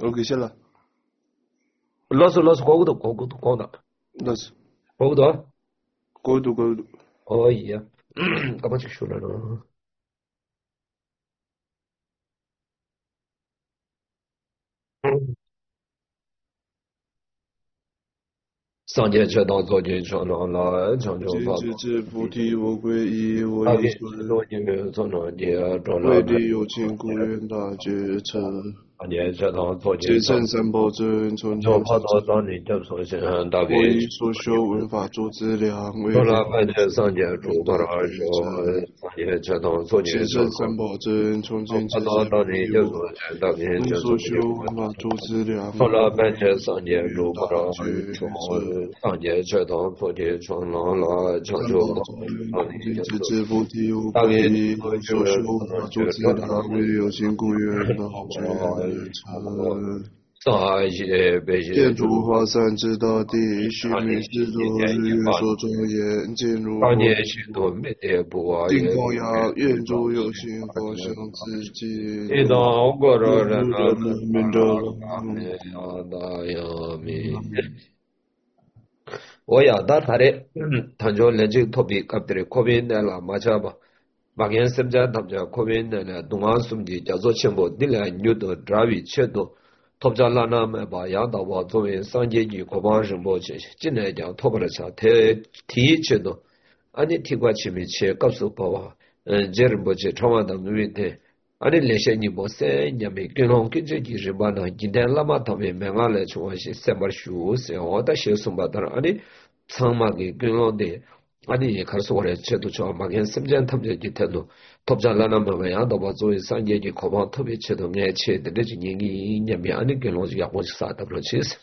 OK 谢了。 老师고구도 고구도 老师 고구도 고도 어이야 까마치 쇼라노 상계처当作业전원라 정조파 今之菩提，我皈依，我以所多年从中界中为老利有情，故愿大觉成。 상계처当作业皆胜三宝真，从就前跑到当你就所行大我给以所修文法诸资粮，为多利拉半天上界主把大它觉说成。 상계처当作业皆胜三宝真，从前跑到当你就所行大给为就所修文法诸资粮， 多拉半天上界主把它大觉说成。 상계처当作业从老老成就今之菩提，我皈依，我所修文法诸资粮，为利有情，故愿大觉成。见诸华三知道地，须弥世多日月所庄严，见如定供养，愿诸有情佛相自净。愿诸人民得 오야다타레 탄조 렌지 토비 갑들이 코빈내라 마차바 막연 셈자 담자 코빈내라 동안 숨지 자조 첨보 딜라 뉴도 드라비 쳇도 톱잘라나메 바 야다와 조인 상제지 고방심보 진내장 토버라차 대 티쳇도 아니 티과 치미체 값수 바와 제르보체 처마다 누이데 아니 레셰니 보세 냐메 근홍 kin제지 리바나 긴델라마 타베 맹알레 초와시 세버슈 세오다 셰숨바다 아니 상막이 근홍데 아니 가르소래 제도 저 막연 심전 탐제지 태도 톱잘라나 뭐야 너 봐조이 상제지 고방 토비 체도 녀체 되지 닝이 냐메 아니 근홍지 야고지 사다 그렇지스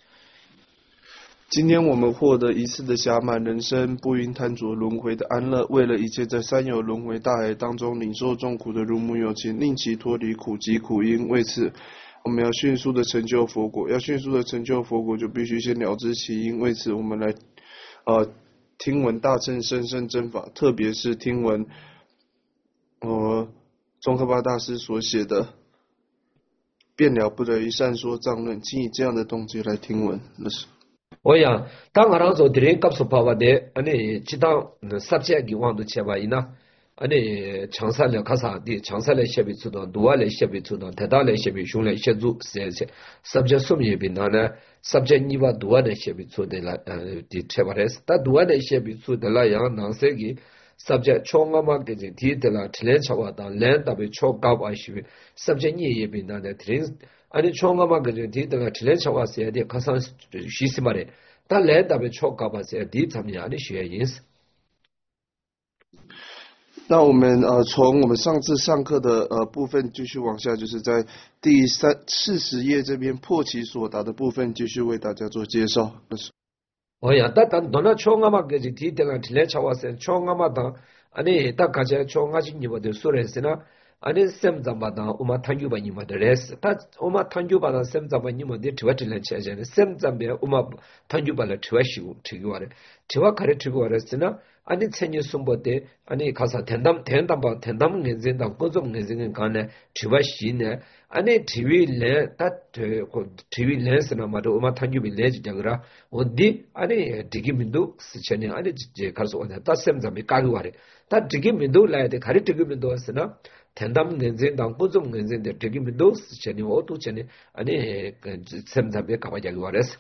今天我们获得一次的暇满人生，不因贪着轮回的安乐，为了一切在三有轮回大海当中领受众苦的如母有情，令其脱离苦集苦因。为此，我们要迅速的成就佛果。要迅速的成就佛果，就必须先了知其因。为此，我们来听闻大乘甚深真法，特别是听闻宗喀巴大师所写的《变了不得一善说藏论》，请以这样的动机来听闻。那是。 오야 땅 알아서 드린 값을 봐봐대 아니 지당 삽제기 왕도 제바이나 아니 장살에 가사디 장살에 셰비츠도 누알에 셰비츠도 대달에 셰비 흉래 셰주 세세 삽제 숨이 빛나네 삽제 니바 누알에 셰비츠데라 디 제바레스 다 누알에 셰비츠데라 양 난세기 삽제 총가마게 디데라 틀렌차와다 렌다베 초가바시비 삽제 니에 빛나네 드린 아니 총가마 그저 디들가 틀렌차와서야 돼 가상 시스마레 다 렌다베 초가바서야 디 참이 아니 쉐인스 那我们从我们上次上课的部分继续往下，就是在第40页这边破其所答的部分，继续为大家做介绍。 오야 따단 너나 총가마 그저 디들가 틀렌차와서 총가마다 아니 딱 가자 총가진이버들 소레스나 아니 셈자마다 오마 탄주바니마데레스 다 오마 탄주바다 셈자바니마데 트와틀렌 체제네 셈자베 오마 탄주바라 트와시고 트기와레 트와 카레 트기와레스나 아니 체니 숨보데 아니 가사 된담 렌젠다 고좀 렌젠 간에 트와시네 아니 트위레 다 트위레스나 마도 오마 탄주비 레지자그라 어디 아니 디기민도 스체네 아니 제 가서 왔다 셈자베 까기와레 다 디기민도 라데 카레 디기민도 왔으나 텐담 렌젠당 고좀 렌젠데 되게 미도스 체니 오도 체니 아니 셈자베 가바자기 와레스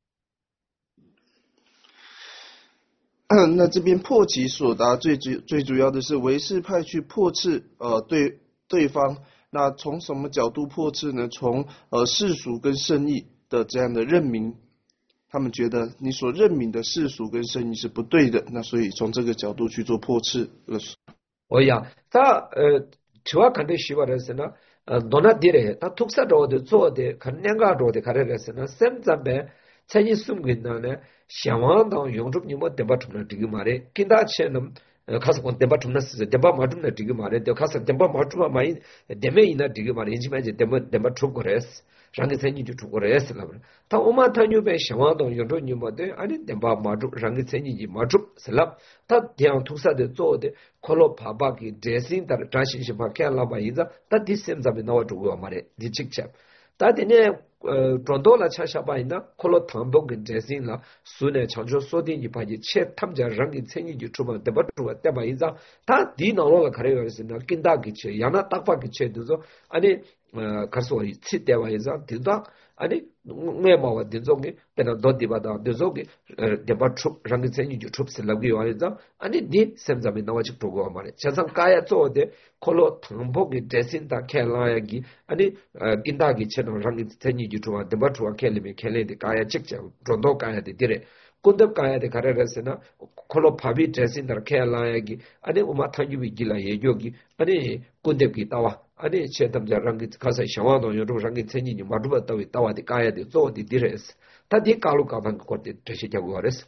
那这边破其所答最主要的是唯识派去破斥对方，那从什么角度破斥呢？从世俗跟圣义的这样的认明，他们觉得你所认明的世俗跟圣义是不对的，那所以从这个角度去做破斥。 오야 다 정확한데 시발했으나 너나 디레 다 tuk사로데 조데 간냥가로데 가레레스나 셈잠베 차니 숨긴다네 샤완당 용접님어 데바tum나 디기 말에 kin다체는 가서 건 데바tum나 쓰 데바 마tum나 디기 말에 데 가서 데바 마투마 마이 데메이나 디기 말에 인지마제 데바 투고레스 랑게 생이 투고레스 라브 다 오마 타뉴베 샤완당 용접님어데 아니 데바 마투 랑게 생이지 마투 슬랍 다 대양 tuk사데 조데 콜로 바바기 드레싱 다 다시시 바케라바 이자 다 디셈자베 나와 두고 말에 디직차 다데네 转到了查下班呢，可能唐东跟这些了，所以长久说的你把你切他们家人给参与就出门，对吧？出对吧？一张他电脑了看那个是呢，跟他给切，让他打发给切，就是说，安尼可是我切对吧？一张电脑，安尼我嘛我电脑给，变成到地方的电脑给，对吧？出人给参与就出是那个玩意张，安尼你现在没那么去做过嘛嘞？加上该做的，可能唐东跟这些他看了呀个，安尼跟他给切，人给参与就出门，对吧？出门看里面看来的该直接转到该的对嘞。kundup kaya de kare resena kholo phabi dressing dar khela yagi ane uma thanyu bi gila ye yogi ane kundup ki tawa ane chetam ja rangi khasa shawa no yo rangi tsenyi ni maduba tawi tawa de kaya de zo de dires ta de kalu ka ban ko de treshi jaguares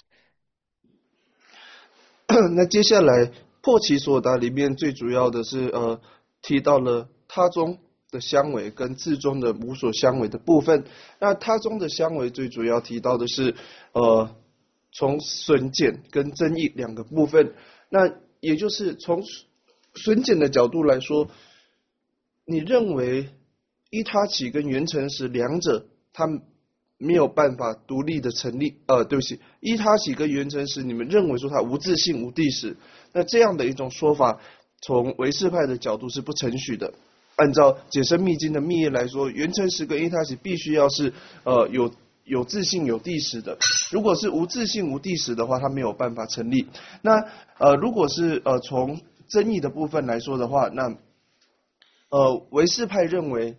那接下来破其所达里面最主要的是提到了他中的相违跟字中的无所相违的部分。那他中的相违最主要提到的是从损减跟增益两个部分。那也就是从损减的角度来说，你认为依他起跟原成时两者它没有办法独立的成立，对不起，依他起跟原成时你们认为说它无自性无谛实，那这样的一种说法从唯识派的角度是不承许的。按照解深密经的密业来说，原成实跟依他起必须要是有自性有谛实的，如果是无自性无谛实的话，它没有办法成立。那如果是从争议的部分来说的话，那唯识派认为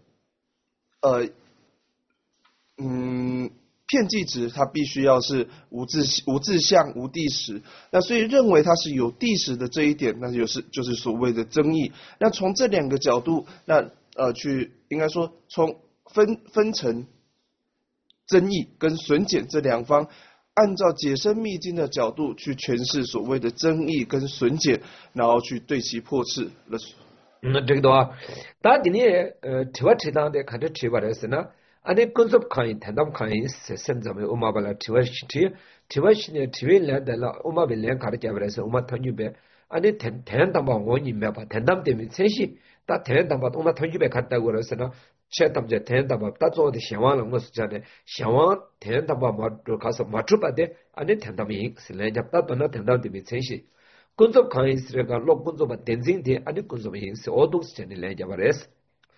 片剂值它必须要是无自相无谛实，那所以认为它是有谛实的这一点，那就是所谓的争议。那从这两个角度，那应该说从分成争议跟损减这两方，按照解深密经的角度去诠释所谓的争议跟损减，然后去对其破斥。 这个的话，大家呢提话提到的看着提话的是呢。아니 컨셉 카인 탄담 카인 센자메 우마발라 티와시티 티와시네 티웨란달라 우마벨렌 카르자브레서 우마 탄유베 아니 탄담바 원이 메바 탄담 때문에 셋이 다 탄담바 우마 탄유베 갔다고 그래서나 체담제 탄담바 따조데 샤와는 것이잖아요 샤와 탄담바 마도 가서 맞추바데 아니 탄담이 슬레잡다 도나 탄담 때문에 셋이 컨셉 카인 스레가 로 컨셉 댄징데 아니 컨셉이 어동스전에 레자바레스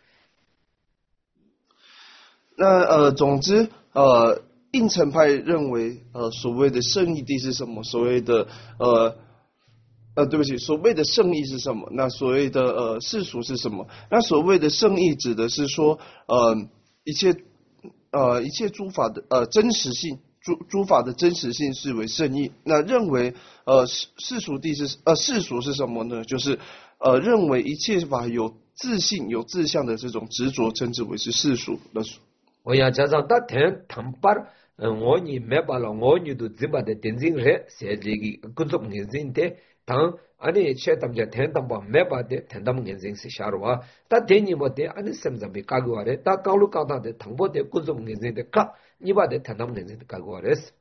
那总之应成派认为所谓的圣义谛是什么？所谓的对不起，所谓的圣义是什么？那所谓的世俗是什么？那所谓的圣义指的是说一切诸法的真实性，诸法的真实性视为圣义。那认为世俗谛是世俗是什么呢？就是认为一切法有自性有自相的这种执着，称之为是世俗的。 我要加上他谈谈巴，我你没把了，我你都只把的电竞人，现在个工作眼睛的，当安尼切他们家谈谈巴没把的谈他们眼睛是下路啊，他电你没的，安尼什么没搞过来，他高路高大的谈不的工作眼睛的搞，你把的谈他们眼睛的搞过来是。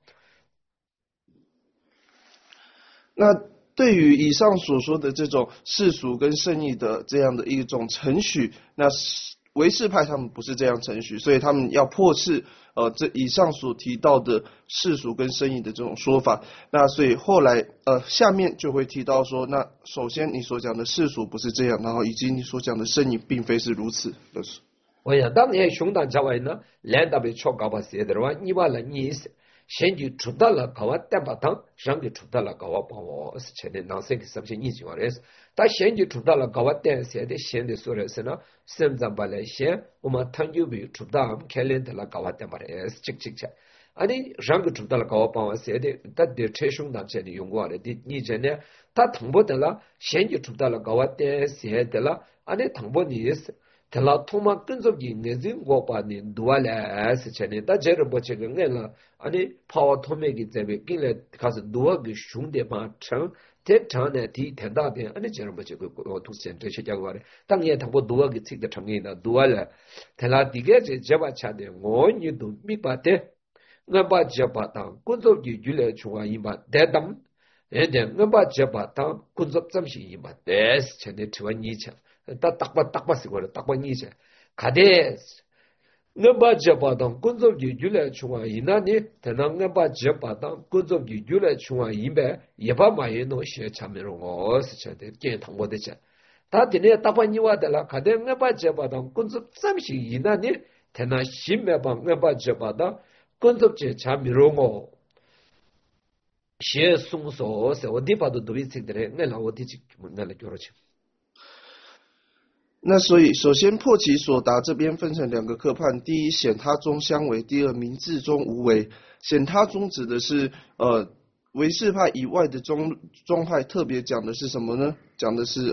那对于以上所说的这种世俗跟圣义的这样的一种程序，那唯识派他们不是这样程序，所以他们要破斥这以上所提到的世俗跟圣义的这种说法。那所以后来下面就会提到说，那首先你所讲的世俗不是这样，然后以及你所讲的圣义并非是如此。 我呀，当年熊胆家外呢，两大被超高把写的话，你把了你先就出到了高瓦蛋巴汤，上就出到了高瓦帮我是前的那些个什么你就话的是，他先就出到了高瓦蛋写的先的说的是呢，现在把来先我们汤就被出到开练的了高瓦蛋巴的是这。아니 랑그 죽달라 가와 세데 다데 최숑단 제니 용고아레 니 제네 다 당보달라 현지 죽달라 가와 때 세데라 아니 당보니스 달라 토마 근접기 내진 고바니 두알레스 제네 다 제르 보체가 넬라 아니 파워 토메기 제베 길레 가서 누워기 슝데마 청 대전에 뒤 된다데 아니 제르 보체가 두센 되시자고아레 당에 당보 누워기 찍다 청이나 두알레 달라 디게 제바 차데 원유도 미바데 ngaba jabata kunzo ji jule chuwa yima dedam ede ngaba jabata kunzo tsamshi yima des chene tuwa ni cha ta takba sikwa takba ni cha kades ngaba jaba dang kunzob ji jule chunga ina ni tena ngaba jaba dang kunzob ji jule chunga imbe yeba maye no she chamero ngo se chade ke thangbo de cha ta dine tapa niwa de la kade ngaba jaba dang kunzob samshi ina ni tena shimme ba ngaba jaba dang kunzob je chamero ngo she sungso se odi pa do dobi sikdre ngela odi chi ngela gyoro chi。 那所以，首先破其所答这边分成两个科判，第一显他中相违，第二明字中无违。显他中指的是唯识派以外的宗派，特别讲的是什么呢？讲的是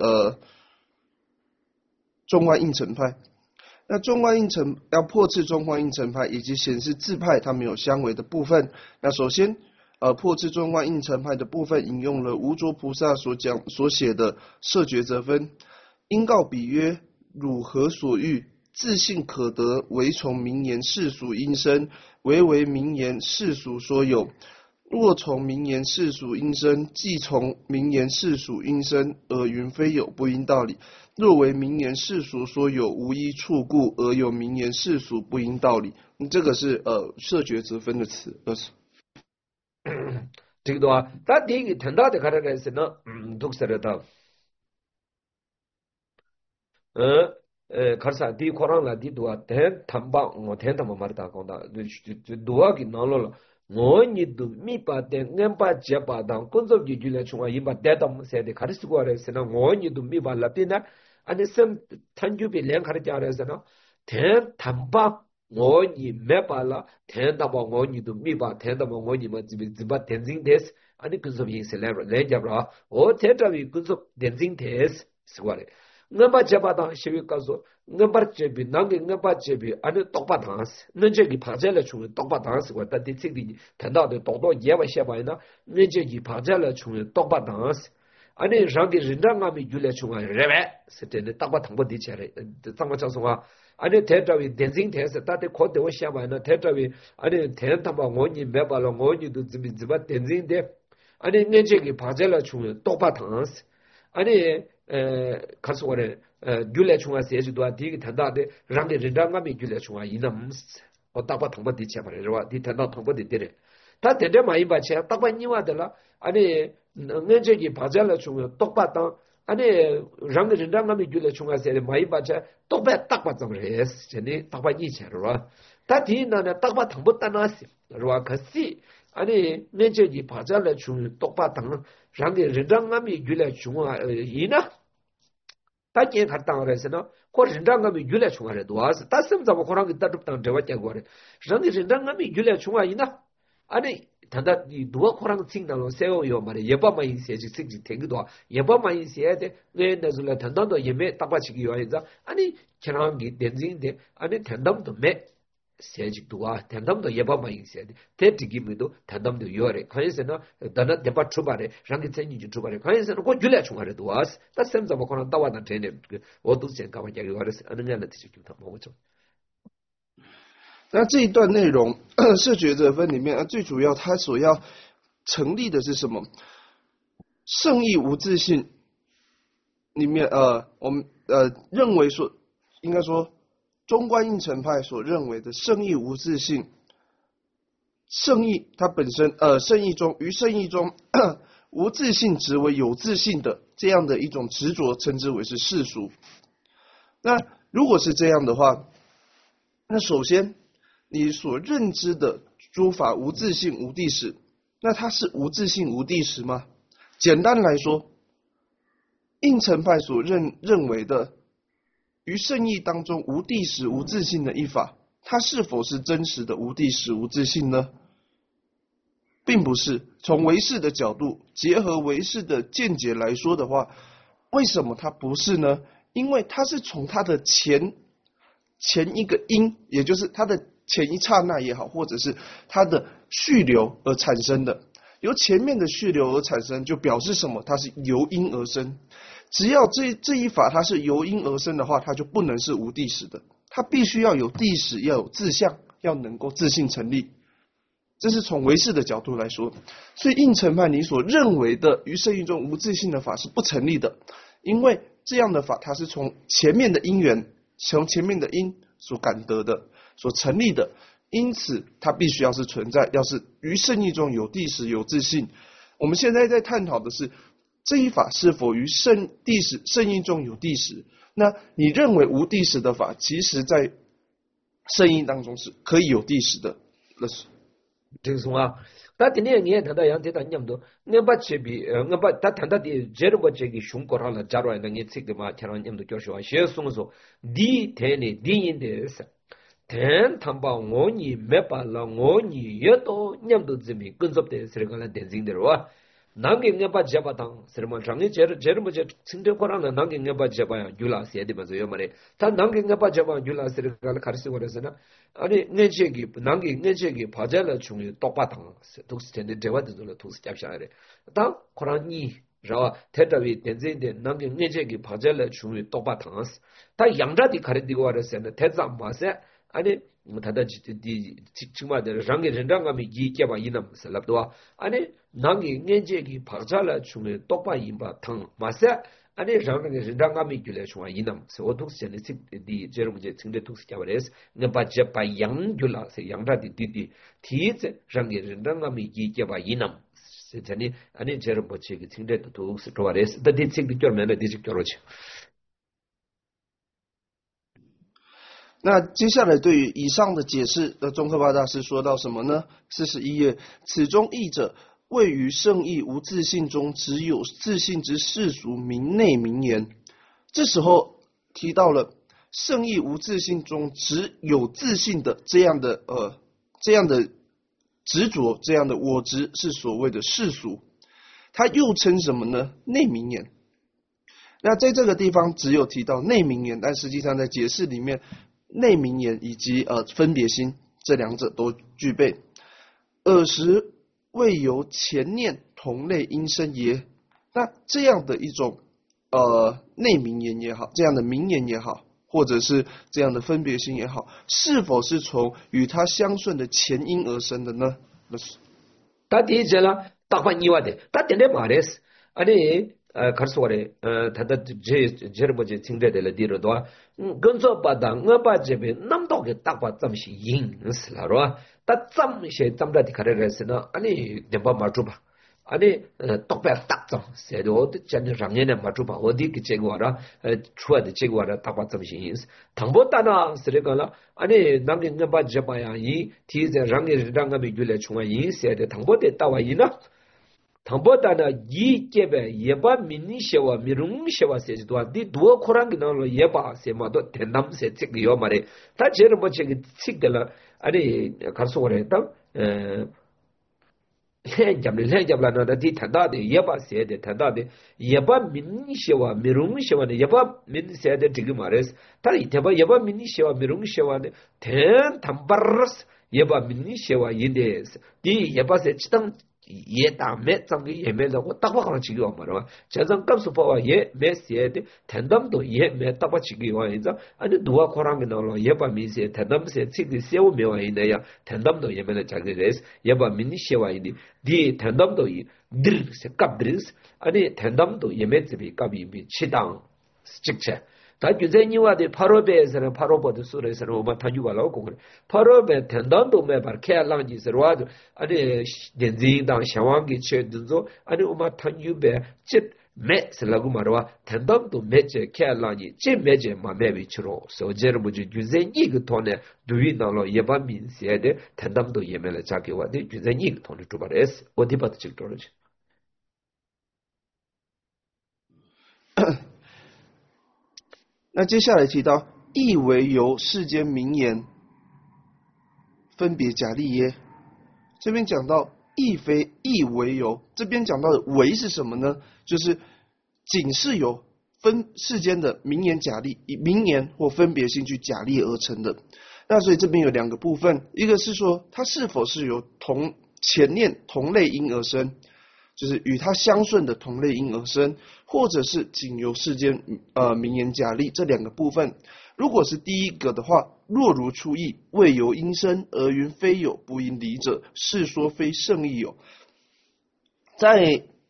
中观应成派。那中观应成要破斥中观应成派以及显示自派它没有相违的部分。那首先破斥中观应成派的部分引用了无着菩萨所写的摄觉则分。因告彼曰：汝何所欲？自信可得，唯从名言世俗因生，唯为名言世俗所有。若从名言世俗因生，即从名言世俗因生，而云非有，不应道理。若为名言世俗所有，无一处故，而有名言世俗不应道理。这个是摄觉则分的词。 这个的话，他第一个谈到的看的是呢，读出来的。karsa di korang la di dua ten tamba ngo ten tamba marta konda dua ki nalo la ngo ni du mi pa ten ngempa jepa dang kunzo ji jule chunga yimba detam se de karis ko re sena ngo ni du mi ba la pina ane sem tanju bi len khar ja re sena ten tamba ngo ni me pa la ten tamba ngo ni du mi ba ten tamba ngo ni ma ziba tenzing des ane kunzo bi se le jabra o ten tabi kunzo tenzing des sware ngamba jabada shiwi kaso ngamba jebi nangi ngamba jebi ane tokpa dans nje gi phajela chu tokpa dans wa ta ti di tanda de todo yewa sheba ina nje gi phajela chu tokpa dans ane rangi rindanga mi jule chu rebe sete tokpa thangbo di chere tangma chaso wa ane tetrawi denzing tese ta te khote wa sheba ina tetrawi ane ten tamba ngoni meba lo ngoni du ziba denzing de ane nje gi phajela chu tokpa dans ane 카스원에 귤레 중앙 세지도아 디기 탄다데 랑게 린랑가미 귤레 중앙 이남 어따바 통바 디체바레와 디 탄다 통바 디데레 다 데데 마이 바체 따바 니와들라 아니 응제기 바잘라 중앙 똑바다 아니 랑게 린랑가미 귤레 중앙 세레 마이 바체 똑바 딱바 점레스 제니 따바 니체로와 다 디나나 딱바 통바 따나시 로와 카시 아니 내제기 바잘라 중앙 똑바다 랑게 린랑가미 귤레 중앙 이나 ताकि खत्ता हो रहे से ना को रिंडंगा में जुले छुआ रे दुआस तसम जब कोरंग तटप तं देवा क्या गोरे रंग रिंडंगा में जुले छुआ इना अने तंदा दुआ कोरंग सिंग नालो सेओ यो मारे येबा माइन से जी सिग जी तेग दो येबा माइन से दे ने नजुला तंदा दो येमे तपा छिगी यो आइजा अने चनांगी देजिंग दे अने तंदम तो मे 세직 두아 텐담도 예바마 인세데 테티기미도 텐담도 요레 카이세나 다나 데바 추바레 랑기 체니지 추바레 카이세나 고 줄레 추가레 두아스 따셈자 먹고는 따와다 되네 어두 생각만 얘기 와르스 아는냐는 뜻이 좀 뭐죠 那这一段内容视觉者分里面最主要它所要成立的是什么圣意无自性里面我们认为说应该说中观应成派所认为的圣意无自性，圣意它本身圣意中于圣意中无自性执为有自性的这样的一种执着，称之为是世俗。那如果是这样的话，那首先你所认知的诸法无自性无谛实，那它是无自性无谛实吗？简单来说，应成派所认为的于圣意当中无谛实无自性的一法，它是否是真实的无谛实无自性呢？并不是。从唯识的角度，结合唯识的见解来说的话，为什么它不是呢？因为它是从它的前一个因，也就是它的前一刹那也好，或者是它的续流而产生的。由前面的续流而产生，就表示什么？它是由因而生。只要这一法它是由因而生的话，它就不能是无谛实的，它必须要有谛实，要有自相，要能够自性成立。这是从唯识的角度来说，所以应成派你所认为的于圣意中无自性的法是不成立的，因为这样的法它是从前面的因缘，从前面的因所感得的、所成立的，因此它必须要是存在，要是于圣意中有地时有自性。我们现在在探讨的是这一法是否于圣意中有地时。那你认为无地时的法，其实在圣意当中是可以有地时的。 这个什么？다 드네 게 다다 양테 단념도 네바 체비 네바 다 단다디 제르버 제기 슝코라라 자로야 네 칙데마 차란 냠도 교쇼와 셰송소 디 테네 디인데스 텐 탐바 오니 메발라 오니 예도 냠도 지미 근접데 스르가라 덴징데로와 남게 네바 잡아당 스르만 장에 제르버 제 칭데코라나 남게 네바 잡아야 율라스 에디마서 요마레 다 남게 네바 잡아 율라스르가라 카르시 거레스나 아니 내제기 남기 내제기 바자라 중에 똑바당 독스텐데 대화들로 독스 잡샤래 다 코란이 저 대답이 된제인데 남기 내제기 바자라 중에 똑바당 다 양자디 가르디고 와르세네 대장 마세 아니 다다지 직직마들 장게 전장감이 이께봐 이남 살랍도와 아니 남기 내제기 바자라 중에 똑바 임바 당 마세 아니 장르게 전장감이 줄에 좋아 이남 소독스전에 디 제르무제 증대 독스 잡아레스 네바 제바 양줄라세 양다디 디디 티제 장게 전장감이 이께봐 이남 세자니 아니 제르무제 증대 독스 도와레스 다디 칙디 껴면에 디직 껴로지 那接下来对于以上的解释的宗喀巴大师说到什么呢？41页，此中译者位于圣意无自性中，只有自性之世俗名内名言。这时候提到了圣意无自性中只有自性的这样的执着，这样的我执是所谓的世俗。它又称什么呢？内名言。那在这个地方只有提到内名言，但实际上在解释里面，内名言以及分别心这两者都具备。尔时未由前念同类因生也。那这样的一种内名言也好，这样的名言也好，或者是这样的分别心也好，是否是从与它相顺的前因而生的呢？ 다 디제라 딱반 이와데 다 텐데 마레스 아니 가르소레 다다 제르버제 칭데들 디로도 근저 바당 응바제베 남도게 딱바 점시 잉스라로 다 점시 점다디 가르레스나 아니 데바 마주바 아니 똑배 딱점 세도 전에 작년에 마주바 어디 그 제거라 추어데 제거라 딱바 점시 잉스 당보다나 쓰레가라 아니 남게 응바 제바야 이 티제 랑게 랑가비 줄레 중앙 잉세데 당보데 따와 이나 당보다나 이 개배 예바 민니셔와 미룽셔와 세지도 디 두어 코랑기 나로 예바 세마도 된담세 찍요 말에 다 제르 뭐 찍 찍들라 아니 가서래 딱 해잡라나 디 탄다데 예바 세데 탄다데 예바 민니셔와 미룽셔와 예바 민세데 찍 말에스 다 이테바 예바 민니셔와 미룽셔와 된 담바르스 예바 민니셔와 인데스 디 예바세 치당 ye da me zang ye me da ko ta ba kan chi yo ma ra cha zang kap su pa wa ye me se de tandam do ye me ta ba chi yo yin za ani duwa khorang no lo ye ba mi se tandam se chi de se wo me wa yin ya tandam do ye me da cha de des ye ba min ni she wa yin di tandam do yi dir se kap dris ani tandam do ye me zi bi kap yi bi chi dang chik che 다 규제니와데 8호배에서는 8호보드 수레에서는 오마 타주발하고 그래 8호배 텐단도 매발 케알랑지스로와도 아니 덴지당 샤왕기 체든조 아니 오마 타주배 집 매슬라고 말와 텐단도 매제 케알랑지 집 매제 마매비치로 소제르부지 규제니 그 돈에 두위나로 예반민세데 텐단도 예멜에 자기와데 규제니 그 돈을 주발했어 어디부터 직도로지 那接下来提到亦为由世间名言分别假立耶，这边讲到亦非亦为由，这边讲到的为是什么呢？就是仅是由世间的名言假立，以名言或分别性去假立而成的。那所以这边有两个部分，一个是说它是否是由前念同类因而生，就是与它相顺的同类因而生，或者是仅由世间名言假立这两个部分。如果是第一个的话，若如初义，未由因生而云非有，不因离者，是说非圣义有。在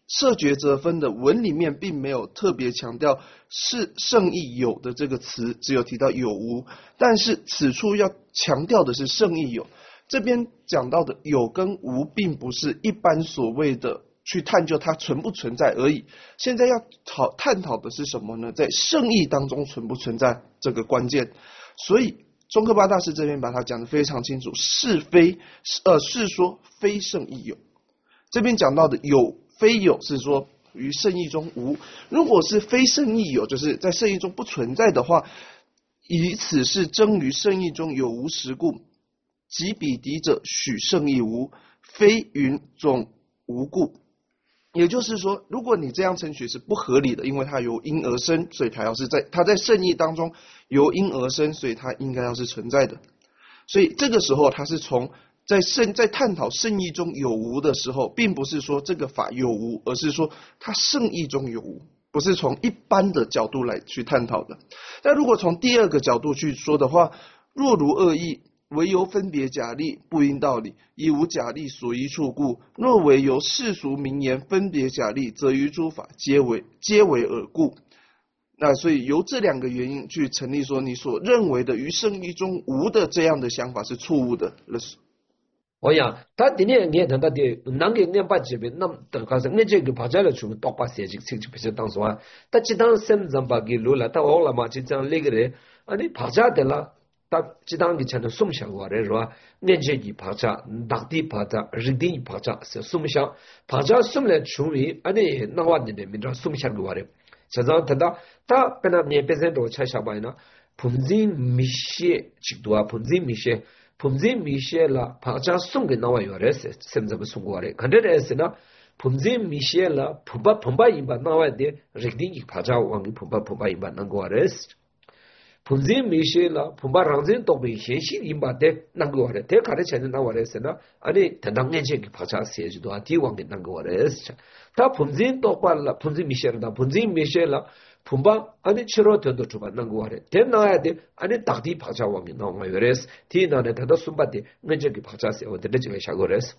摄决则分的文里面并没有特别强调是圣意有的这个词，只有提到有无，但是此处要强调的是圣意有。这边讲到的有跟无，并不是一般所谓的去探究它存不存在而已。现在要探讨的是什么呢？在圣意当中存不存在这个关键。所以宗喀巴大师这边把它讲得非常清楚，是说非圣意有。这边讲到的有非有是说于圣意中无，如果是非圣意有，就是在圣意中不存在的话，以此是争于圣意中有无实故，即彼敌者许圣意无，非云总无故。也就是说，如果你这样称许是不合理的，因为它由因而生，所以它在圣意当中由因而生，所以它应该要是存在的。所以这个时候它是从在探讨圣意中有无的时候，并不是说这个法有无，而是说它圣意中有无，不是从一般的角度来去探讨的。但如果从第二个角度去说的话，若如恶意，唯由分别假立，不因道理，以无假立所依处故；若为由世俗名言分别假立，则于诸法皆为尔故。那所以由这两个原因去成立说，你所认为的于圣意中无的这样的想法是错误的。 我呀，他今年你看他的南个年八这边，那等下是你这个拍下来出多把写这这不是当时啊，他这当sem怎把给录了，他好了嘛，这样那个人啊，你拍下的了。他这当你才能送下过来是吧？年这一拍下，大地拍下，日地一拍下是送下，拍下送来出名，啊你那话你的名字送下过来，这样他本来你本身都才下班呢，碰见米些几多啊？碰见米些了，拍下送给那话有人是甚至不送过来，看这人是呢，碰见米些了，碰把一把那话的日地一拍下，往里碰把一把那过来是。碰见米些了，碰把让人都被现实一把的那个话的，这看得起来那话的是呢，啊你等到眼前给拍下写就多，帝王的那个话的是，他碰见多把了，碰见米些了，碰见米些了，碰把啊你吃了都出把那个话的，这那样的啊你大地拍下王的那话的是，天那的他都送把的眼前给拍下写，我的这个下个是。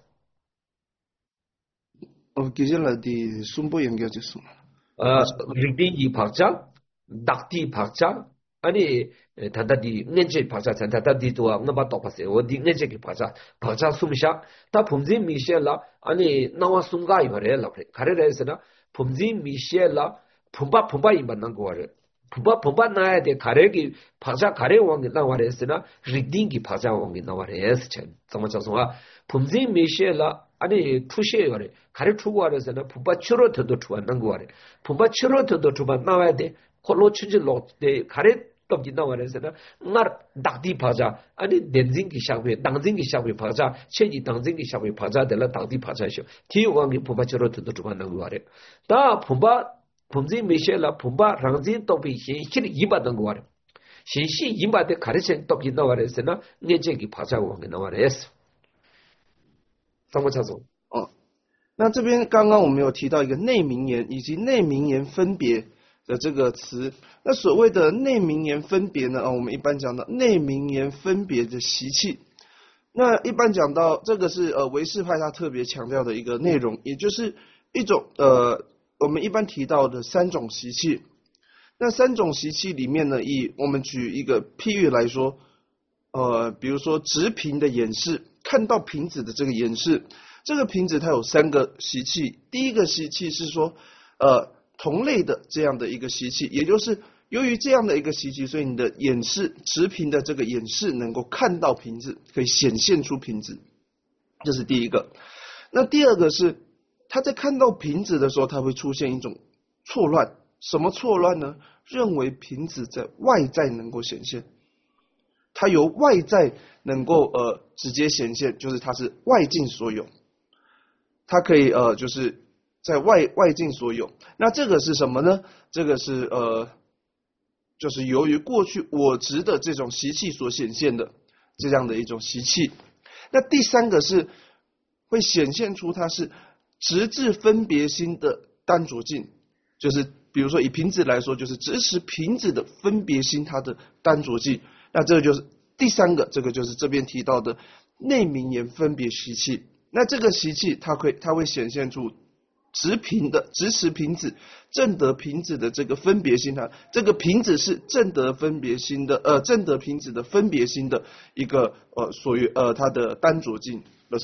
接下来的送播研究就是日地一拍下，大地拍下。아니 단다디 낸제 파자 단다디 도와 나바 도파세 어디 낸제 기 파자 숨샤 다 품지 미셸라 아니 나와 숨가 이바레 라브레 가레레스나 품지 미셸라 품바 이만난 거래 품바 나야 돼 가레기 파자 가레 왕이 나와레스나 리딩기 파자 왕이 나와레스 참 정말 품지 미셸라 아니 투셰요래 가레 투고하래서나 품바 치로터도 투한난 거래 품바 치로터도 투만 나와야 돼 콜로 추질로 데 가레 떡지 나와래서나 나 다디 파자 아니 덴징기 샤베 당징기 샤베 파자 체지 당징기 샤베 파자 될라 다디 파자쇼 티왕기 푸바처로 듣도 주만난 거래 다 푸지 미셸라 푸바 랑진 떡비 신시 이바던 거래 신시 이바데 가르친 떡지 나와래서나 내제기 파자 왕게 나와래스 怎么操作？ 那这边刚刚我们有提到一个内名言以及内名言分别的这个词。那所谓的内名言分别呢，我们一般讲到内名言分别的习气。那一般讲到这个是唯识派他特别强调的一个内容，也就是一种我们一般提到的三种习气。那三种习气里面呢，我们举一个譬喻来说，比如说直屏的眼视，看到瓶子的这个眼视，这个瓶子它有三个习气。第一个习气是说同类的这样的一个习气，也就是由于这样的一个习气，所以你的眼视直屏的这个眼视能够看到瓶子，可以显现出瓶子，这是第一个。那第二个是他在看到瓶子的时候，他会出现一种错乱。什么错乱呢？认为瓶子在外在能够显现，它由外在能够直接显现，就是它是外境所有，它可以就是在外境所有。那这个是什么呢？这个是就是由于过去我执的这种习气所显现的这样的一种习气。那第三个是会显现出它是直至分别心的单着境，就是比如说以瓶子来说，就是直持瓶子的分别心它的单着境。那这个就是第三个，这个就是这边提到的内名言分别习气。那这个习气它会显现出直持平子、正得平子的这个分别心啊，这个平子是正得平子的分别心的一个它的单着境。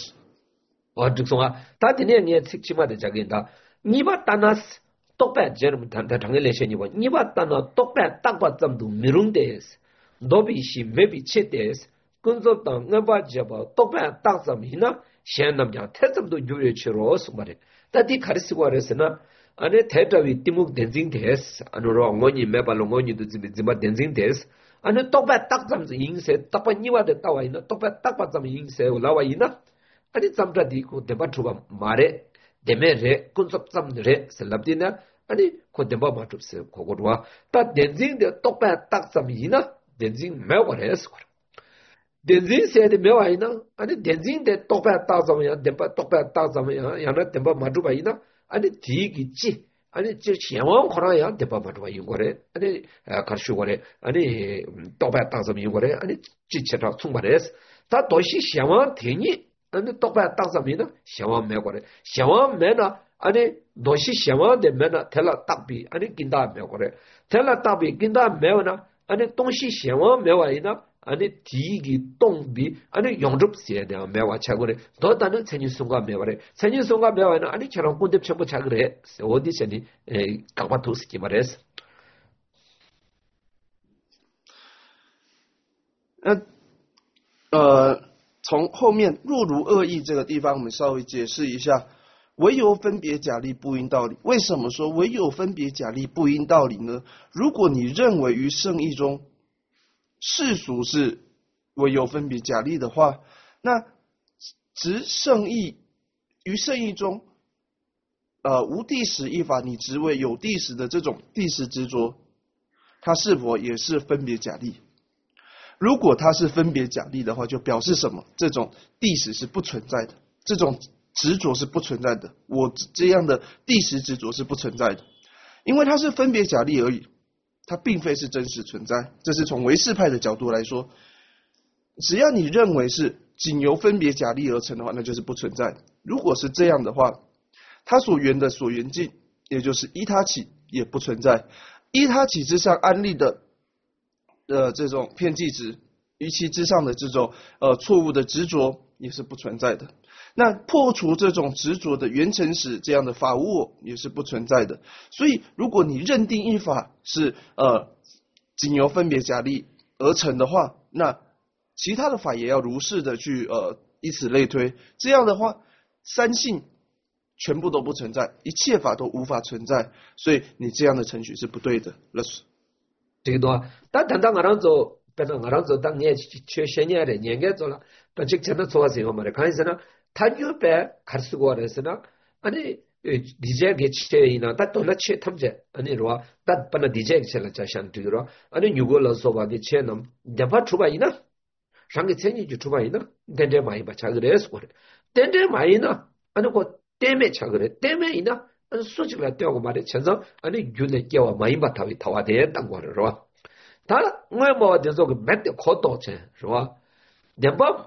다디네 책치마데 자긴다 니바 따나스 똑배 제르면 당연레셔니고 니바 따나 똑배 딱바 점도 미룬데스 노비시 메비 쳇데스 군조당 너바 잡아 똑배 딱점이나 시안남자 태점도 유려치로스 말에 다디 카리스고 아레스나 아네 태타위 티묵 덴징데스 아노로 옹고니 메발롱고니도 지마 덴징데스 아네 똑배 딱점도 인세 딱바 니와데 따와이나 똑배 딱바 점 인세 올라와이나 아니 잠자디고 데바투바 마레 데메레 콘섭점레 셀랍디나 아니 코데바 마투스 고고도와 다 덴징데 똑바 딱점이나 덴징 메워레스 덴징 세데 메와이나 아니 덴징데 똑바 딱점이야 데바 똑바 딱점이야 야나 데바 마투바이나 아니 디기지 아니 저 시원 코라야 데바 마투바 이거래 아니 가르슈거래 아니 똑바 딱점 이거래 아니 지체다 충분해스 다 도시 시원 되니 아니 똑바 딱점이나 시원 메고래 시원 메나 아니 도시 시원데 메나 텔라 딱비 아니 긴다 메고래 텔라 딱비 긴다 메오나 아니 동시 시원 메와이나 아니 디기 똥비 아니 용접세데 메와 차고래 더 다는 천일송가 메와래 천일송가 메와이나 아니 저런 군대 전부 차그래 어디서니 까바토스키 말했어 从后面若如恶意这个地方，我们稍微解释一下，唯有分别假立不应道理。为什么说唯有分别假立不应道理呢？如果你认为于圣义中世俗是唯有分别假立的话，那执圣义于圣义中无地识一法，你执为有地识的这种地识执着，它是否也是分别假立？如果它是分别假立的话，就表示什么？这种地识是不存在的，这种执着是不存在的，我这样的地识执着是不存在的，因为它是分别假立而已，它并非是真实存在。这是从唯识派的角度来说，只要你认为是仅由分别假立而成的话，那就是不存在。如果是这样的话，它所缘的所缘境，也就是依他起也不存在，依他起之上安立的这种偏计执，于其之上的这种错误的执着也是不存在的。那破除这种执着的缘成使这样的法无我也是不存在的。所以如果你认定一法是仅由分别假立而成的话，那其他的法也要如是的去以此类推。这样的话，三性全部都不存在，一切法都无法存在，所以你这样的程序是不对的。 这个多，但当俺做，变成俺做当年去学年的年个做了，但这真的做是我们的看是呢，他有别看是过的是呢，아니 디제 게치이나 다 돌라 체 탐제 아니 로아 다 빠나 디제 첼라 자샨 뒤로 아니 뉴골로 소바게 체넘 데바 추바이나 상게 체니 주 추바이나 덴데 마이 바차 그래서 그래 덴데 마이나 아니 고 때메 차 그래 때메이나 아니 소직라 떼고 말에 천성 아니 균에 깨와 마이 바타위 타와데 땅 거로 다 뭐뭐 되서 그 맷데 코도 체 로아 데바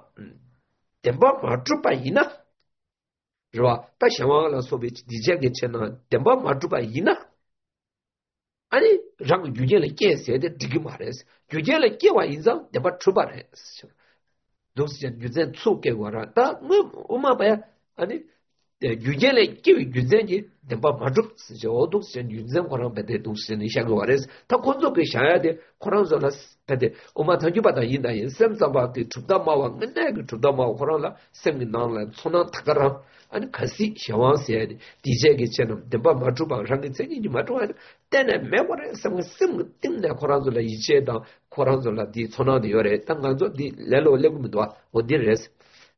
마 추바이나 是吧？但想完了，所谓底下给钱呢，点把马主把一呢，啊你让遇见了见谁的这个马来是，遇见了见完一张，点把出把来，都是讲遇见错给我了，但我们把啊你遇见了遇见你点把马主是叫我都是讲遇见可能别的都是你想给我来是，他工作给想要的可能说了别的，我们他就把他引导引，甚至把的出到马王，那个出到马可能了，生命当了，从那他个人。 아니 kasi shawang se DJ ge chenam demba matu bang sang ge cheni ni matu ana tena memory sam sim timna khoranzo la iche da khoranzo la di chona de yore tanga zo di lelo legum do o di res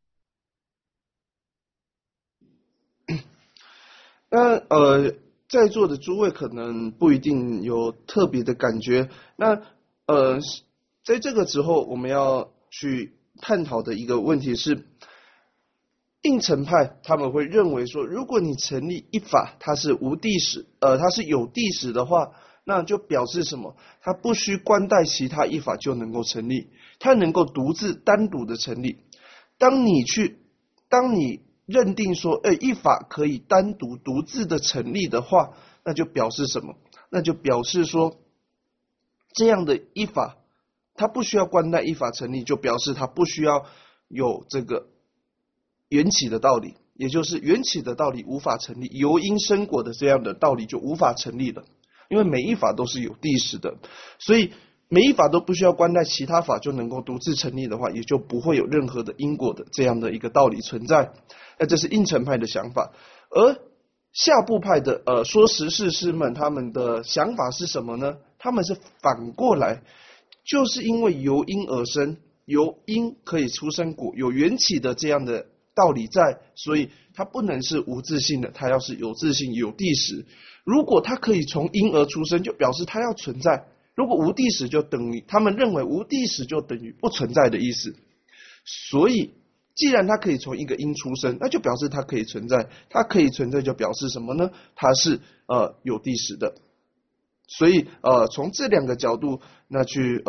那在座的诸位可能不一定有特别的感觉。那在这个时候我们要去探讨的一个问题是。 应成派他们会认为说，如果你成立一法，它是无地识，它是有地识的话，那就表示什么？它不需关带其他一法就能够成立，它能够单独的成立。当你认定说，一法可以单独独自的成立的话，那就表示什么？那就表示说，这样的一法，它不需要观待一法成立，就表示它不需要有这个缘起的道理，也就是缘起的道理无法成立，由因生果的这样的道理就无法成立了。因为每一法都是有谛实的，所以每一法都不需要观待其他法就能够独自成立的话，也就不会有任何的因果的这样的一个道理存在。那这是应成派的想法，而下部派的说实事师们他们的想法是什么呢？他们是反过来，就是因为由因而生，由因可以出生果，有缘起的这样的道理在，所以它不能是无自性的，它要是有自性有谛实。如果它可以从因而出生，就表示它要存在。如果无谛实，就等于他们认为无谛实就等于不存在的意思。所以，既然它可以从一个因出生，那就表示它可以存在。它可以存在，就表示什么呢？它是有谛实的。所以从这两个角度，那去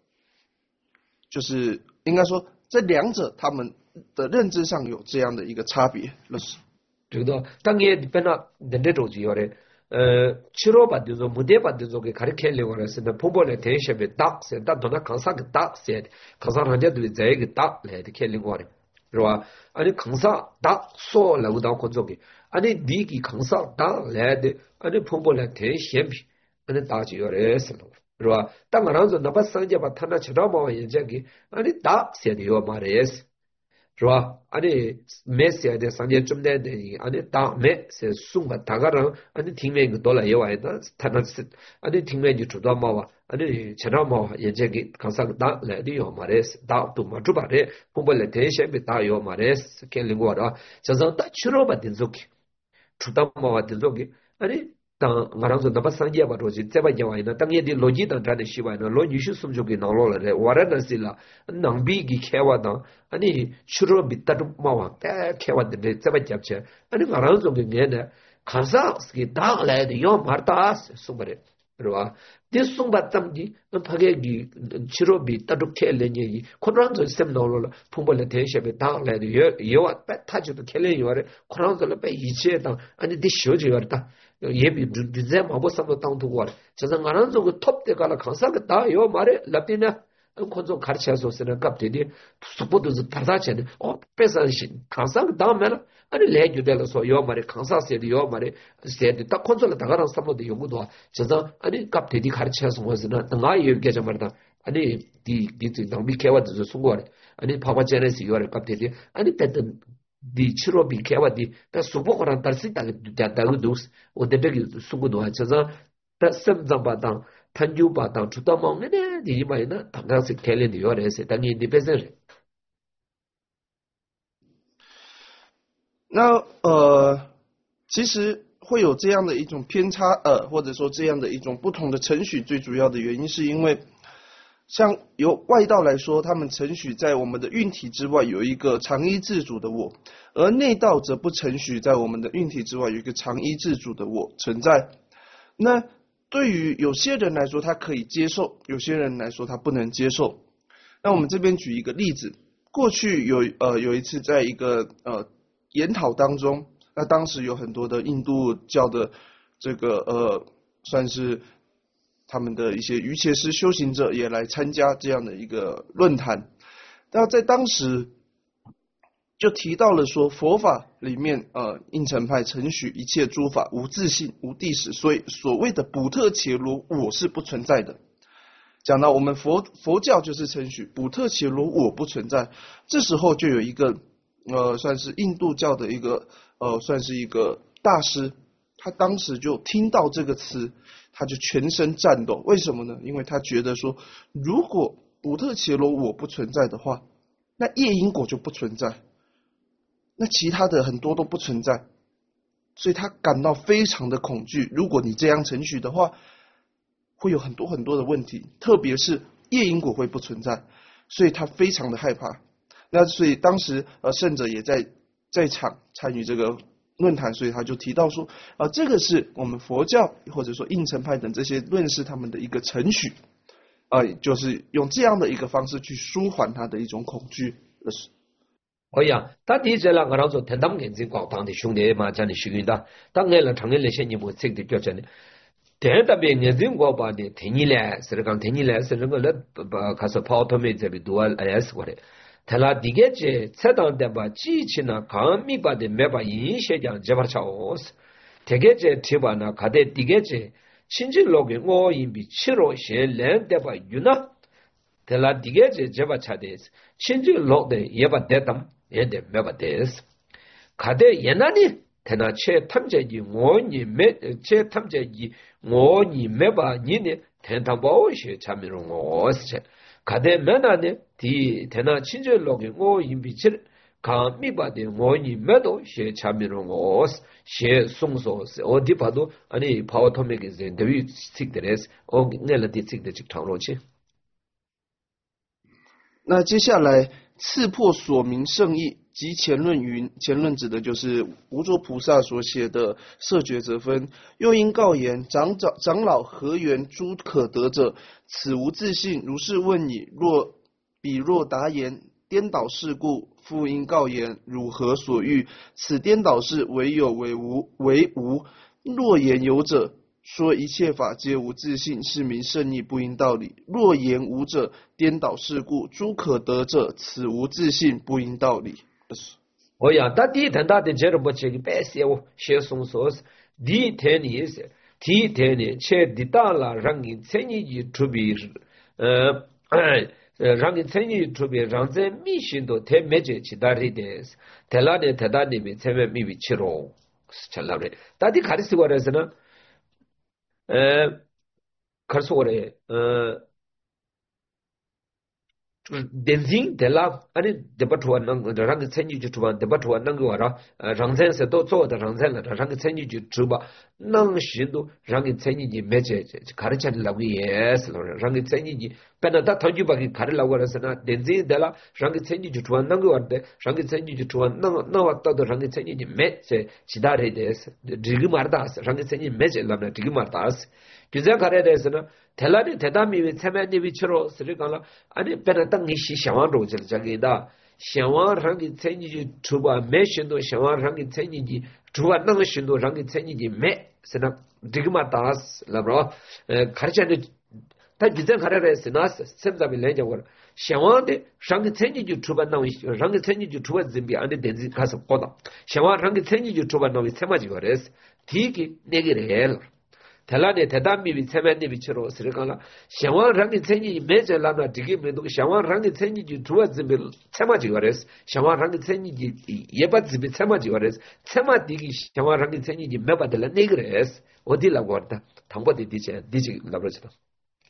就是应该说这两者他们的认知上有这样的一个差别。 这个当然变了，人的周期要嘞。치료받으면서 무대받으면서 가르치려고 그랬으면 부모를 대셔에 딱 세다 도나 강사가 딱 세. 강사한테도 이제 딱 내게 켈리고 그래. 그러와 아니 강사 딱 소라고다 고족이. 아니 니기 강사 딱 내데 아니 부모를 대셔비. 아니 다지요래서. 그러와 땅아랑서 나빠 상제 바타나 쳐다봐 이제기 아니 딱 세요 말이에요. 是吧？阿你没写的上节中的的，阿你打没是送吧？大家人阿你听没个多了以外，那他那是阿你听没就知道嘛哇？阿你吃到嘛？也这个刚才打来的有嘛的，打都嘛做吧的，不过来天先被打有嘛的，给另外的，就是打吃了吧的做的，知道嘛哇的做的，阿你。当我让说那把商业吧，说是这把讲完了，当年的逻辑当中的习惯呢，逻辑是什么就给拿落来的，我那那是啦，能比给开完的，安尼出了比大都嘛哇，开完的这把讲起，安尼我让说给年呢，看上是给打来的，要买打送不的，是吧？这送吧怎么的？那他给给出了比大都开来呢，可能就什么拿落了，碰不了天下被打来的，有啊，他就是开来有的，可能就了被一切当，安尼的小就有的。也比在马步上面当土话，就是俺那种个 top 的，干了康萨个大有嘛的，那边呢，观众看起来说是那搞的的，全部都是大大钱的，哦，别伤心，康萨个大没了，俺的来就得了说有嘛的，康萨写的有嘛的，写的，但观众了大家让什么的有不多，就是俺的搞的的看起来说是那，等俺也给什么的，俺的最当比开完就是送过来，俺的泡泡钱的是有的搞的的，俺的别的。di chiro bi kewa di ta subo koran tarsi ta ta dus o de be sugo do ha chaza ta sem zam ba dang tanju ba dang chuta ma ne ne di mai na ta ga se kele di yo re se ta ni di pe se 那其实会有这样的一种偏差或者说这样的一种不同的程序，最主要的原因是因为像由外道来说，他们承许在我们的运体之外有一个常依自主的我，而内道则不承许在我们的运体之外有一个常依自主的我存在。那对于有些人来说他可以接受，有些人来说他不能接受。那我们这边举一个例子，过去有一次在一个研讨当中，那当时有很多的印度教的这个算是他们的一些瑜伽师修行者也来参加这样的一个论坛。那在当时就提到了说，佛法里面应成派承许一切诸法无自性无谛实，所以所谓的补特伽罗我是不存在的。讲到我们佛教就是承许补特伽罗我不存在，这时候就有一个算是印度教的一个算是一个大师，他当时就听到这个词，他就全身颤抖。为什么呢？因为他觉得说，如果补特伽罗我不存在的话，那业因果就不存在，那其他的很多都不存在，所以他感到非常的恐惧。如果你这样承许的话，会有很多很多的问题，特别是业因果会不存在，所以他非常的害怕。那所以当时圣者也在场参与这个论坛，所以他就提到说这个是我们佛教或者说应成派等这些论师他们的一个承许就是用这样的一个方式去舒缓他的一种恐惧。 哦呀，他第一节了，我让做听他们眼睛广当的兄弟嘛，讲的幸运的，当然了，常年那些年我这个叫真的，但特别眼睛广把的听你来，是讲听你来，是那个那把开始跑他们这边多来是过的，他那第一节适当的把机器呢，刚米把的没把音响讲这把超是，第一节提把呢，看的第一节，亲戚老给我因比七罗先来的把鱼呢。他那第一节这把差的是，亲戚老的也把得当。也得没把得是，看的也那里，他那切他们家的我你没切他们家的我你没把你呢，天堂保险产品我是切，看的没那呢，第他那亲戚老的我因比起来，看没把的我你没到些产品我是些送索是，我的把都安尼跑他们个人都有识的嘞是，我挨了的识的就长落去。 那接下来刺破所明圣意及前论云，前论指的就是无着菩萨所写的摄觉则分。又因告言长老何缘诸可得者，此无自信。如是问矣。若答言颠倒事故，复因告言汝何所欲？此颠倒事为有为无。若言有者，说一切法皆无自性，是名圣意，不应道理。若言无者，颠倒事故，诸可得者，此无自性，不应道理。 我呀，他第一天他的这个不这个白写我写送说是第一天呢是第一天呢，且的大了让你参与出别是让你参与出别让在迷信都太没这其他的是，太拉的太大的没才没没比起喽，是这样的。他的看的是我的是呢。可是我的就是电信的啦，安尼得不出能让个参与就出吧，得不出能个话啦，让参是都做的让参了，让个参与就出吧，能行都让个参与你没这看得见的那个也是了，让个参与你，本来他团聚把给看的那个是呢，电信的啦，让个参与就出吧，能个话的，让个参与就出吧，能话到让个参与你没这其他的的是，这个马达是让个参与没这那么这个马达是。就这样看来的是呢，台拉的台大米为前面那位去了，是这讲了，啊，你本来等你去向往中去了，这个的，向往上给参与去出吧，没行动，向往上给参与去出吧，那个行动上给参与去没，是呢，这个嘛打死，那么看起来的，他就这样看来的是那是，现在没来讲过了，向往的上给参与去出吧，那位上给参与去出吧，这边按的电子开始报道，向往上给参与去出吧，那位参嘛就个的是，第一个那个来了。台拉的台大米比前面那边去了，是讲了，向往让你参与没在那么这个没东，向往让你参与就主要这边参嘛就个的是，向往让你参与就也把这边参嘛就个的是，参嘛这个向往让你参与就没把的了那个的是，我的那个的，通过的这那不知道。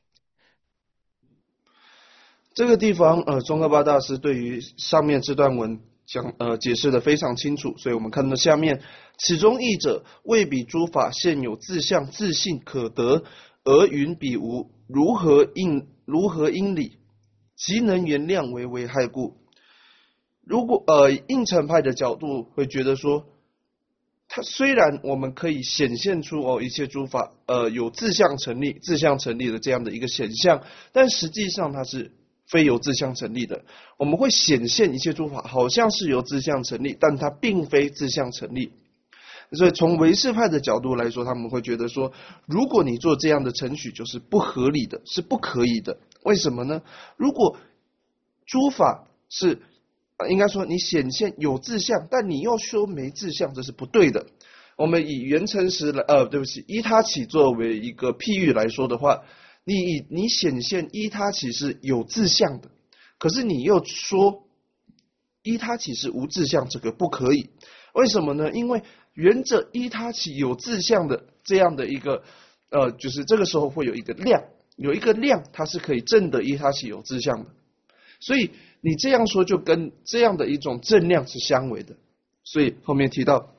这个地方宗喀巴大师对于上面这段文解释的非常清楚，所以我们看到下面，此中义者未彼诸法现有自相自性可得，而云彼无，如何因理？即能原谅为危害故。如果应成派的角度会觉得说，它虽然我们可以显现出一切诸法有自相成立的这样的一个显象，但实际上它是非由自相成立的。我们会显现一切诸法好像是由自相成立，但它并非自相成立。所以从唯识派的角度来说，他们会觉得说，如果你做这样的程序就是不合理的，是不可以的。为什么呢？如果诸法是应该说你显现有自相，但你又说没自相，这是不对的。我们以缘成实依他起作为一个譬喻来说的话，你显现依他起是有自相的，可是你又说依他起是无自相，这个不可以。为什么呢？因为缘着依他起有自相的这样的一个就是这个时候会有一个量，它是可以证得依他起有自相的，所以你这样说就跟这样的一种正量是相违的。所以后面提到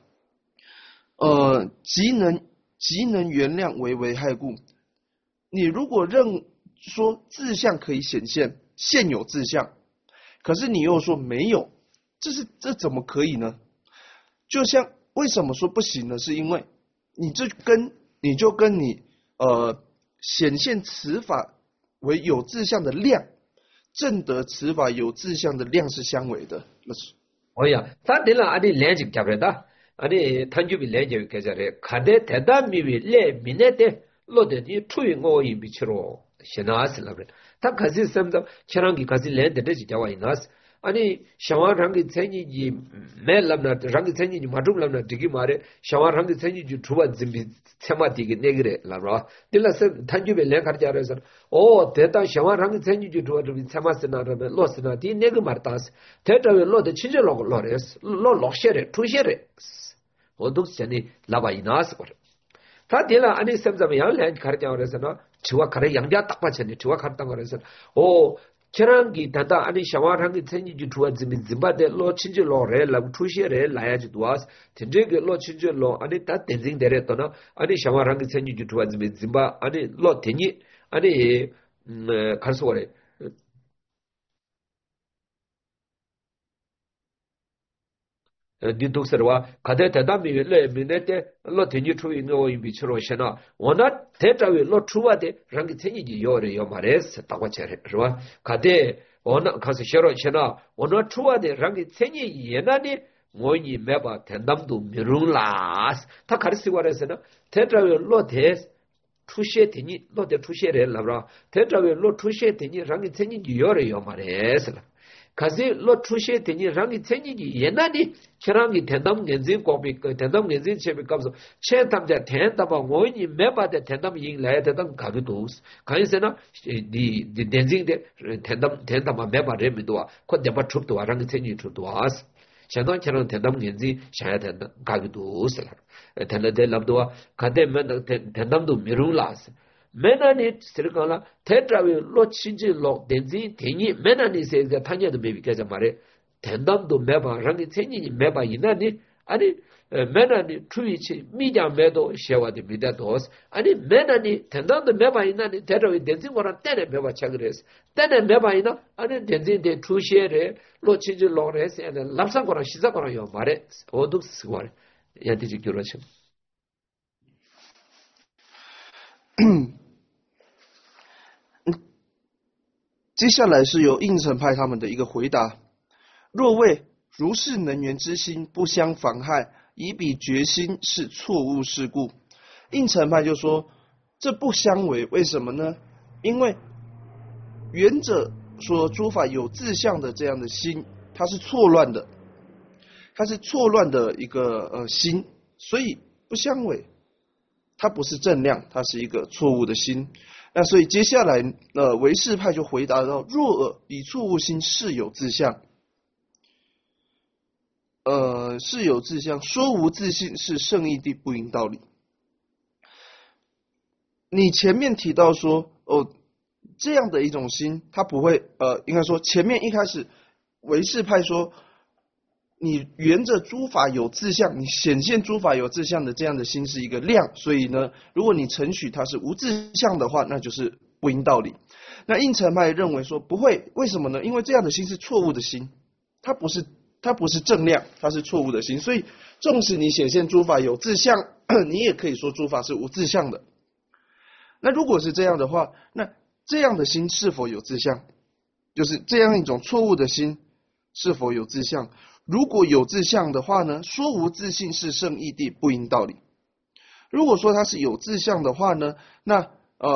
即能原谅为危害故。你如果说自相可以显现有自相，可是你又说没有，这怎么可以呢？就像为什么说不行呢？是因为你就跟你显现此法为有自相的量，证得此法有自相的量是相违的。 오야 사딜라 아니 렌직 잡레다 아니 탄주비 렌직 계절에 카데 대담미비 레 미네데 로데니 투잉고 이비치로 시나스라브레 다 가지 셈다 차랑기 가지 렌데지 자와이나스 아니 샤와랑기 생이지 멜람나 랑기 생이지 마둠람나 디기 마레 샤와랑기 생이지 두바 짐비 세마디기 네그레 라라 딜라스 탄주베 렌카르자레서 오 대다 샤와랑기 생이지 두바 좀 세마스나라베 로스나 디 네그 마르타스 대다베 로데 친절로 로레스 로 로셰레 투셰레 오독세니 라바이나스 거레 다딜라 아니 셈자메 양렌 카르자레서나 지와 카레 양자 딱 받쳤니 지와 카르당 거레서 오 Chirangi tata ani shawarangi tsenji ju tuwa zimi zimbade lo chinji lo re la tushi re la ya ji duwas tindege lo chinji lo ani ta tenzing dere tona ani shawarangi tsenji ju tuwa zimi zimba ani lo tenyi ani karso wale 디독서와 가데 대담이 레 미네테 로 텐지 추이 노 이비치로 셔나 원나 대자위 로 추와데 랑기 텐지 요레 요 마레스 타고 체레 르와 가데 원나 가서 셔로 셔나 원나 추와데 랑기 텐지 예나니 모니 메바 텐담도 미룬라스 타 카르시와레스나 대자위 로데 투시에 되니 로데 투시에 라브라 대자위 로 투시에 되니 랑기 텐지 요레 요 마레스 가지 로 투시에 되니 랑이 생기기 옛날에 저랑이 대담 gen진 고비 대담 gen진 체비 값서 체담자 대담아 원이 매바데 대담 인라야 대담 가기도 가이세나 디 gen진데 대담아 매바레미도와 코데바 춥도 랑이 생기 춥도 와스 저는 저런 대담 gen진 샤야 대담 가기도 살아 대나데 랍도와 가데면 대담도 미루라스 메나니 스르가라 테트라위 로치지 로 덴지 데니 메나니 세가 타냐도 메비가자 말에 덴담도 메바 랑이 체니니 메바 이나니 아니 메나니 트위치 미자 메도 셰와디 미다도스 아니 메나니 덴담도 메바 이나니 테트라위 덴지 거라 테네 메바 차그레스 테네 메바 이나 아니 덴지 데 투셰레 로치지 로레스 에 랍상 거라 시자 거라 요 말에 오둑스 거라 야디지 교로치 接下来是由应成派他们的一个回答：若谓如是能源之心不相妨害，以彼决心是错误事故。应成派就说这不相违，为什么呢？因为原者说诸法有自相的这样的心，它是错乱的，它是错乱的一个心，所以不相违，它不是正量，它是一个错误的心。那所以接下来唯识派就回答到：若尔彼错误心是有自相，是有自相，说无自性是圣义地不应道理。你前面提到说这样的一种心，它不会应该说前面一开始唯识派说你原着诸法有自相，你显现诸法有自相的这样的心是一个量，所以呢，如果你承许它是无自相的话，那就是不应道理。那应成派认为说不会，为什么呢？因为这样的心是错误的心，它不是正量，它是错误的心，所以纵使你显现诸法有自相，你也可以说诸法是无自相的。那如果是这样的话，那这样的心是否有自相？就是这样一种错误的心是否有自相？如果有自相的话呢，说无自性是圣义地不应道理。如果说它是有自相的话呢，那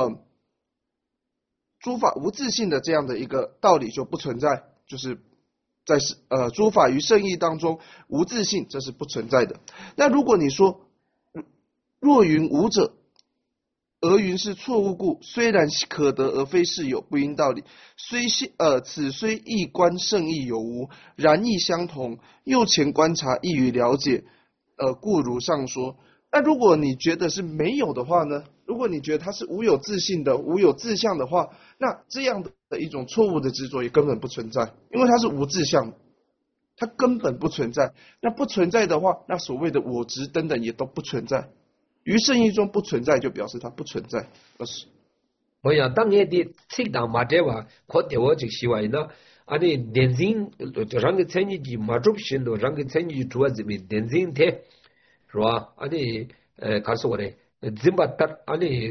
诸法无自性的这样的一个道理就不存在，就是在诸法于圣义当中无自性，这是不存在的。那如果你说若云无者，而云是错误故，虽然可得而非是有，不应道理。此虽亦观圣义有无，然亦相同。右前观察易于了解，故如上说。那如果你觉得是没有的话呢？如果你觉得它是无有自性的、无有自相的话，那这样的一种错误的执着也根本不存在，因为它是无自相的，它根本不存在。那不存在的话，那所谓的我执等等也都不存在。于圣义中不存在，就表示它不存在。 我呀，当年的适当马这话，可对我就希望呢，아니 덴징 저랑게 생기지 마줍신도 랑게 생기지 두아지미 덴징테 좋아 아니 가서 그래 짐바딱 아니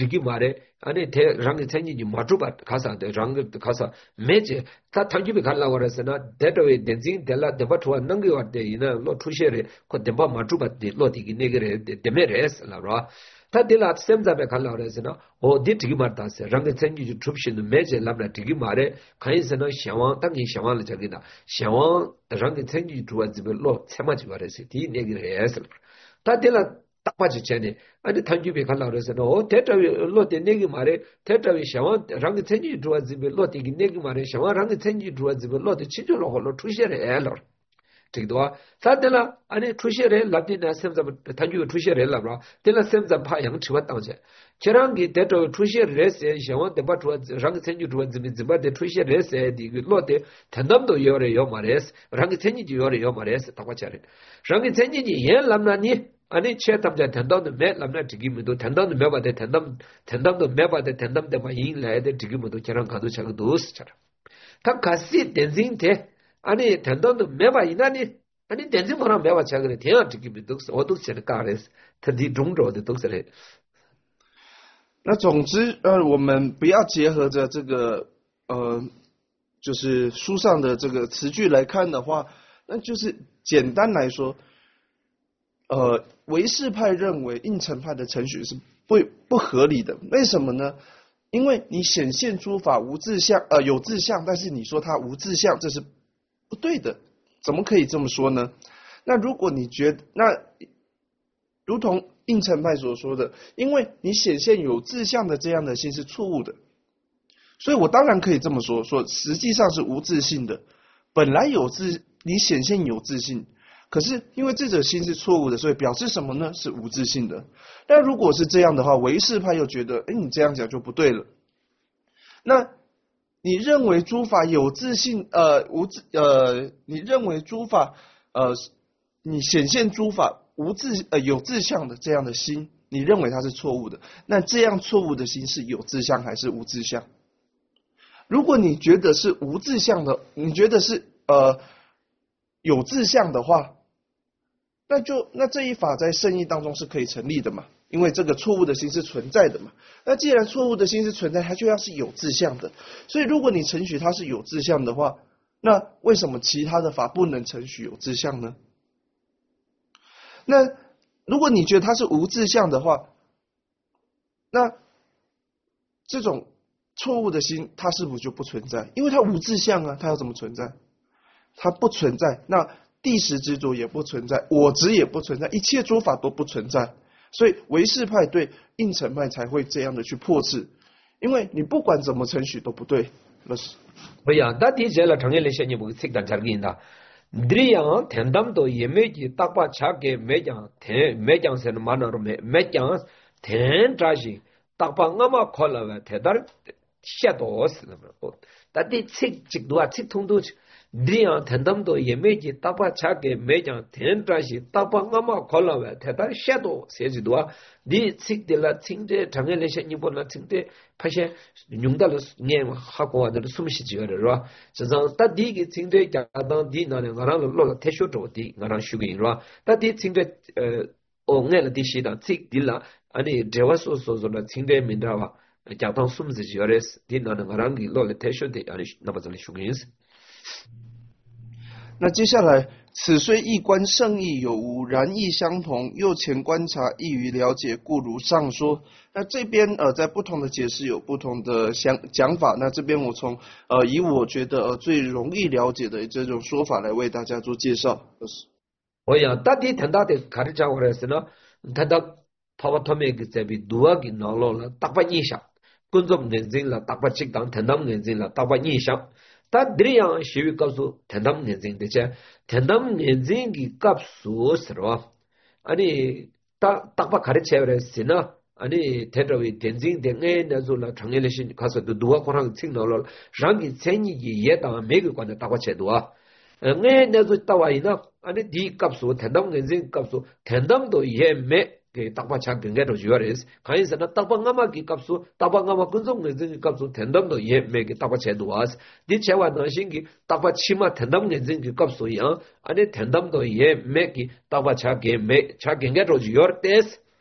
tiki mare ane te rangi tsenji ji matuba khasa de rangi khasa meje ta thanjubi khalla warasena that way denzing dela debatwa nangi wate ina lo thushere ko demba matuba de lo digi negere demeres la ra ta dela semza be khalla warasena o di tiki marta se rangi tsenji ji trupshin meje lamna tiki mare khaisena shawang tangi shawang la jagina shawang rangi tsenji tuwa zibe lo tsemaji warase di negere es ta dela 딱바지 전에 아니 단주비 갈라 그래서 너 대타위 로데 내기 말에 대타위 샤원 랑이 천지 주어지비 로데 내기 말에 샤원 랑이 천지 주어지비 로데 치조로 홀로 투셔에 엘러 되도와 사들라 아니 투셔에 라디나 셈자 단주비 투셔에 엘러라 들라 셈자 파양 치와 당제 저랑기 대타위 투셔에 레세 샤원 대바 주어 랑이 천지 주어지비 지바데 투셔에 레세 디 로데 단담도 요래 요 말에스 랑이 천지 요래 요 말에스 딱바차레 랑이 천지 예 람나니 아니 체탐자 단단도 매 람나 디기무도 단단도 매바데 단담도 매바데 단담데 마 인라에데 디기무도 저랑 가도 차가 도스처럼 다 같이 댄싱테 아니 단단도 매바 이나니 아니 댄싱 뭐라 매바 차그래 대야 디기무도 어둑처럼 가레스特地 中州的都是嘞。 那总之我们不要结合着这个就是书上的这个词句来看的话，那就是简单来说唯识派认为应成派的程序是不合理的，为什么呢？因为你显现诸法无自相，有自相，但是你说它无自相，这是不对的，怎么可以这么说呢？那如果你觉得，那如同应成派所说的，因为你显现有自相的这样的心是错误的，所以我当然可以这么说，实际上是无自性的，本来你显现有自性。可是因为这者心是错误的，所以表示什么呢？是无自性的。但如果是这样的话，唯识派又觉得，你这样讲就不对了。那你认为诸法有自性，你认为诸法，你显现诸法有自相的这样的心，你认为它是错误的。那这样错误的心是有自相还是无自相？如果你觉得是无自相的，你觉得是有自相的话，那这一法在圣义当中是可以成立的嘛？因为这个错误的心是存在的嘛。那既然错误的心是存在，它就要是有自相的。所以如果你承许它是有自相的话，那为什么其他的法不能承许有自相呢？那如果你觉得它是无自相的话，那这种错误的心它是不是就不存在？因为它无自相啊，它要怎么存在？它不存在。那第十执着也不存在，我执也不存在，一切诸法都不存在，所以唯识派对应成派才会这样的去破斥，因为你不管怎么承许都不对。 不呀，那的确了，常年来说你不thích dan 잘 긴다. 드리양 텐담도 예매지 딱바 차게 매장 매장세는 만으로 매장 텐자시 딱바 아마 콜라가 대달 샤도스는 거. 다디 책직도와 책통도 드리양 텐담도 예매지 딱바 차게 매장 텐자시 딱바 아마 콜라가 대달 샤도 세지도와 니 책들라 팅데 장년에 셔니보나 팅데 파셰 융달로 네 하고 와들 숨쉬지어라 저서 따디기 팅데 야당 디나는 가랑 로로 태쇼도디 가랑 슈기라 따디 팅데 옹네라 디시다 틱딜라 아니 데와소소소라 팅데 민다와 야당 숨쉬지어레스 디나는 가랑기 로로 태쇼디 아니 나바잘 슈기스 那接下来，此虽一观圣义有无，然义相同，又前观察易于了解，故如上说。那这边在不同的解释有不同的讲法。那这边我从以我觉得最容易了解的这种说法来为大家做介绍。 我呀，到底谈到的가르쳐 그랬으나谈到파바토메 그제비 두아기 나로라 딱바 인상 군좀 내진라 딱바 직당 단담 내진라 딱바 인상 다 드리양 시위 값수 단담 내진 되제 단담 내진기 값수스로 아니 딱바 가르쳐 그랬으나 아니 대저위 덴징 덴에 나졸라 장례신 가서 두아 코랑 칭노로 장기 생이기 예다 매그 관에 딱바 제도아 네 내도 따와이나 아니 디 값수 단담 내진 값수 단담도 예매 그 딱바 장경계로 주어레스 가인서나 딱방가마기 값수 딱방가마 근성 내진 값수 단담도 예매기 딱바 제도아스 디 제와 너신기 딱바 치마 단담 내진 값수야 아니 단담도 예매기 딱바 자게 매 자경계로 주어레스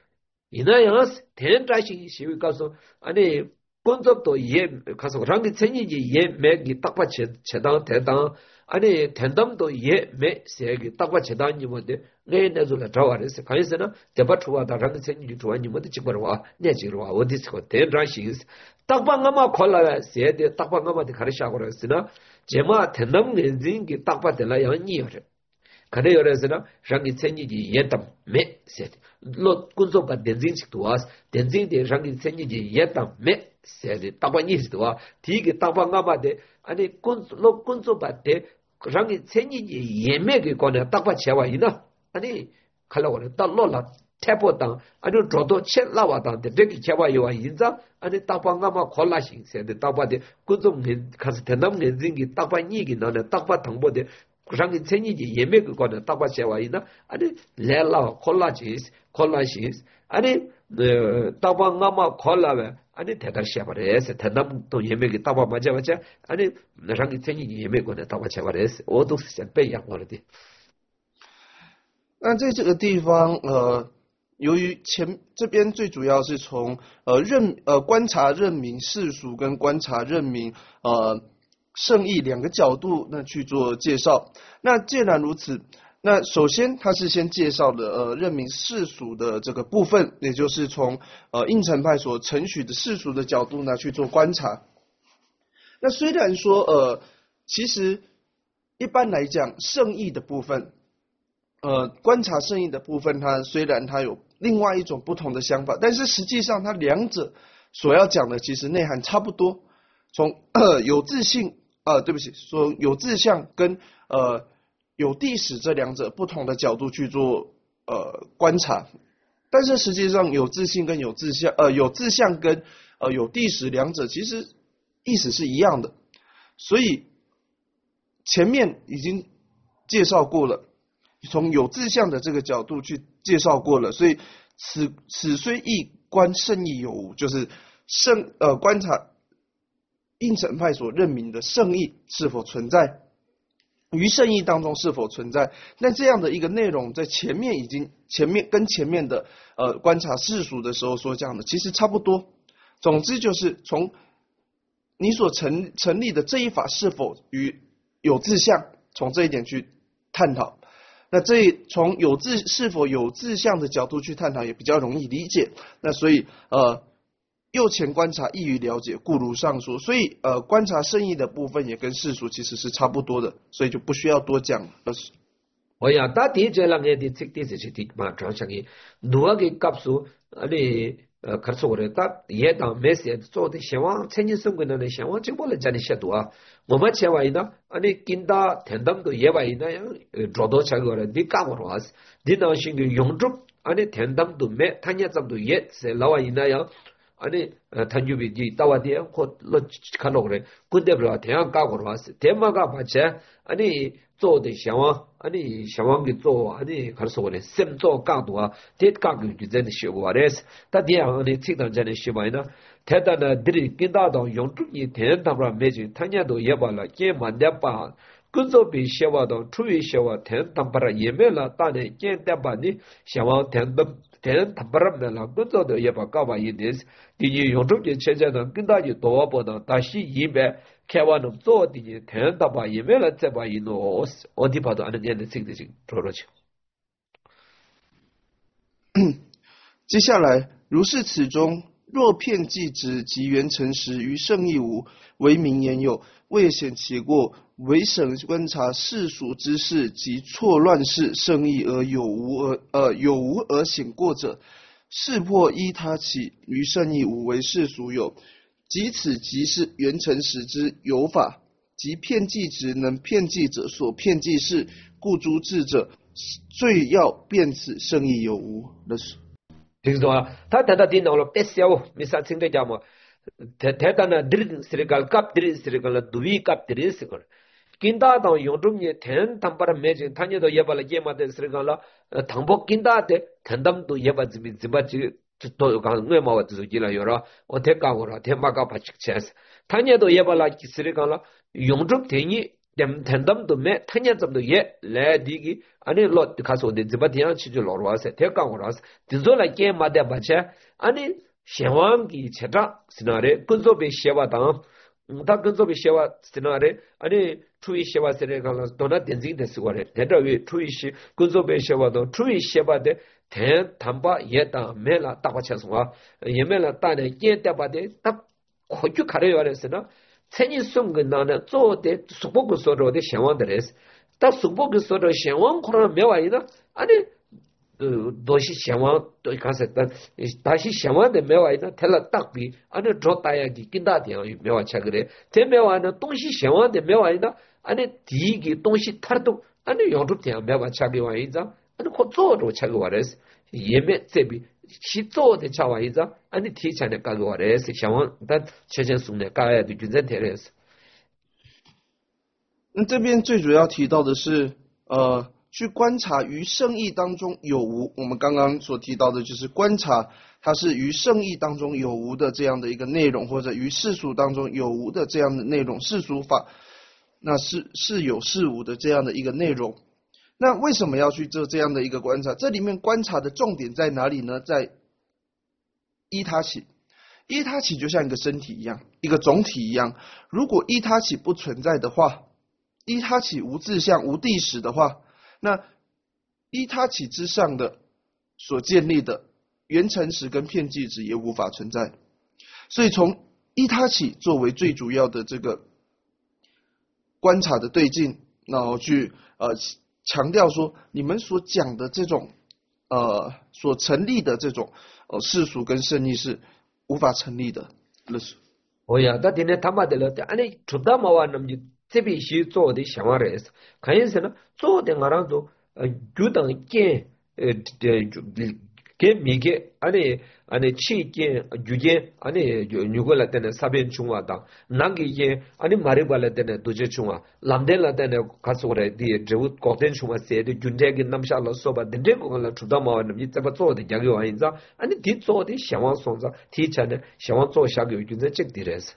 이나야스 텐트라시 시위 가서 아니 본접도 예 가서 랑기 천이지 예 매기 딱바 제당 대당 아니 텐담도 예 매세기 딱바 제당이 뭔데 내내줄라 자와레스 가이스나 대바투와다 랑기 천이지 좋아니 뭔데 지버와 내지로와 어디서 텐트라시 딱방가마 콜라 세데 딱방가마데 가르샤고레스나 제마 텐담 렌징기 딱바들라 양니여레 그래 그래서나 장기 천이지 예담 매세 로 군소가 덴징식도와스 덴징데 장기 천이지 예담 매세 따바니스도와 디게 따방가마데 아니 군로 군소바데 장기 천이지 예매게 거네 따바 제와이나 아니 칼라고네 따로라 태보당 아니 저도 쳇라와당데 되게 제와요와 인자 아니 따방가마 콜라싱 세데 따바데 군소 가서 된담 렌징기 따바니기 나네 따바 당보데 그상이 천이지 예매 그거는 따바세와이나 아니 레라 콜라지스 아니 따방가마 콜라베 아니 대다시아바레스 대담도 예매기 따바 맞아 아니 나랑이 천이지 예매 거는 따바세와레스 오도스 빼양 거르디 那在这个地方，由于这边最主要是从观察任民世俗跟观察任民圣意两个角度那去做介绍。那既然如此，那首先他是先介绍了任民世俗的这个部分，也就是从应成派所承许的世俗的角度呢去做观察。那虽然说其实一般来讲圣意的部分，观察圣意的部分，它虽然它有另外一种不同的想法，但是实际上它两者所要讲的其实内涵差不多。从有自性对不起，说有志向跟有地史这两者不同的角度去做观察，但是实际上有自性跟有志向跟有地史两者其实意思是一样的，所以前面已经介绍过了，从有志向的这个角度去介绍过了，所以此虽异观圣意有无，就是观察应成派所认明的圣意是否存在，于圣意当中是否存在。那这样的一个内容在前面跟前面的观察世俗的时候所讲的其实差不多。总之就是从你所成立的这一法是否与有志向，从这一点去探讨。那从是否有志向的角度去探讨也比较容易理解。那所以右前观察易于了解，故如上说。所以观察圣意的部分也跟世俗其实是差不多的，所以就不需要多讲了。 我呀，大抵这两个的这的是的嘛，常常的，누가 그 값수 아니 그래서 그랬다. 얘다 메시지做的希望천년 성근의希望就不能讲的些多。我们前外呢，아니 긴다 된담도 예바이나 저도 자고래 니 까고라스. 니 나신의 용접 아니 된담도 메 타냐점도 예 세라와이나야. 아니 탄주비지 따와디에 곧로 가노 그래. 근데브라 대학 가고로 왔어. 대마가 받자. 아니 做的希望 아니 希望给做 아니 그래서 그래. 셈做 강도와 대 강도 전에 쉬고 그래서 다디야 아니 책당 전에 쉬바이나 대단한 들이 긴다도 용주이 대단하라 매지 타냐도 예발라 게만대바 근소비 시와도 추위 시와 대단바라 예멜라 따네 게대바니 시와 대단바라멜라 근소도 예바 까바이데스 디니 용주이 체제는 근다지 도와보다 다시 이베 개와는 또 디니 대단바바 예멜라 제바이노 어디 봐도 아는 얘는 책들이 그러죠. 接下来如是此中若片记之及原诚实于圣意无为名言有未显其过唯审观察世俗之事及错乱世圣意而有无而显过者是破依他起于圣意无为世俗有即此即是原诚实之有法即片记之能片记者所片记事故诸智者最要辨此圣意有无的 그래서 다 대단히 나올 뺐어요. 미사 생각하면 대단한 드린 스리갈 값 드린 스리갈 두비 값 드린 스리갈 긴다도 용중에 된 담바라 매진 타녀도 예발라 예마데 스리갈라 당복 긴다데 된담도 예바지미 지바지 또 강외 마와도 지라 요라 어택가고라 대마가 바칙체스 타녀도 예발라 스리갈라 용중 대니 텐담도 매 탄년점도 예 레디기 아니 로 가서 데 지바디안 치주 로로와세 대강으로서 디졸라게 마데 바체 아니 샤왕기 체다 시나레 근소베 샤와당 다 근소베 샤와 시나레 아니 추이 샤와 세레 갈라 도나 덴지 데스고레 데다위 추이시 근소베 샤와도 추이 샤바데 대 담바 예다 메라 따바체송아 예메라 따네 예다바데 딱 고주 가려야랬으나 천이 숨근나는 쪼데 수복을 서로데 샤왕데레스 딱 수복을 서로 샤왕 코로나 메와이나 아니 도시 샤왕 또 가서다 다시 샤왕데 메와이나 텔라 딱비 아니 조타야기 긴다디야 메와차 그래 제 메와는 동시 샤왕데 메와이나 아니 디기 동시 타르도 아니 요르티야 메와차기 와이자 아니 고조로 차기 와레스 예메 제비 시조데 차와이자 아니 티찬에 가고 와레스 샤왕 단 최전순에 가야도 준전테레스 这边最主要提到的是去观察于圣意当中有无，我们刚刚所提到的就是观察它是于圣意当中有无的这样的一个内容，或者于世俗当中有无的这样的内容，世俗法那是有是无的这样的一个内容。那为什么要去做这样的一个观察？这里面观察的重点在哪里呢？在依他起，依他起就像一个身体一样，一个总体一样。如果依他起不存在的话，依他起无自相无地实的话，那依他起之上的所建立的缘成实跟片剂值也无法存在。所以从依他起作为最主要的这个观察的对境，然后去强调说你们所讲的这种所成立的这种世俗跟圣意是无法成立的。 오야 다디네 타마델로 아니 주다마와 남지 제비시 조데 샤와레스 카인스나 조데 가랑도 주당 게 미게 아니 치게 주게 아니 뉴골라 때네 사변 중화다 나기게 아니 마리발라 때네 도제 중화 람델라 때네 가소레 디 제우 코텐 중화 세데 준데게 남샬라 소바 덴데 고갈라 주다마와 남지 잡아 조데 야교 아인자 아니 디 조데 샤와 손자 티차네 샤와 조 샤교 준데 책디레스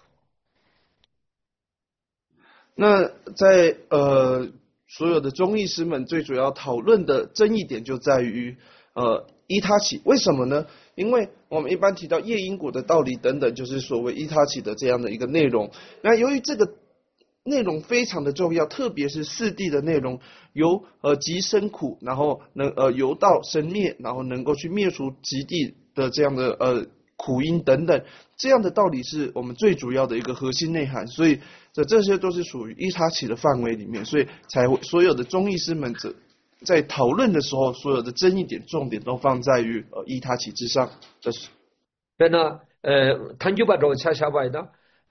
那在所有的中医师们最主要讨论的争议点就在于依他起，为什么呢？因为我们一般提到业因果的道理等等，就是所谓依他起的这样的一个内容。那由于这个内容非常的重要，特别是四谛的内容，由极生苦，然后由道生灭，然后能够去灭除极地的这样的苦因等等，这样的道理是我们最主要的一个核心内涵。所以这些都是属于依他起的范围里面，所以才会所有的中医师们在讨论的时候，所有的争议点重点都放在于依他起之上。这是。 那탄주바로 차샤바이나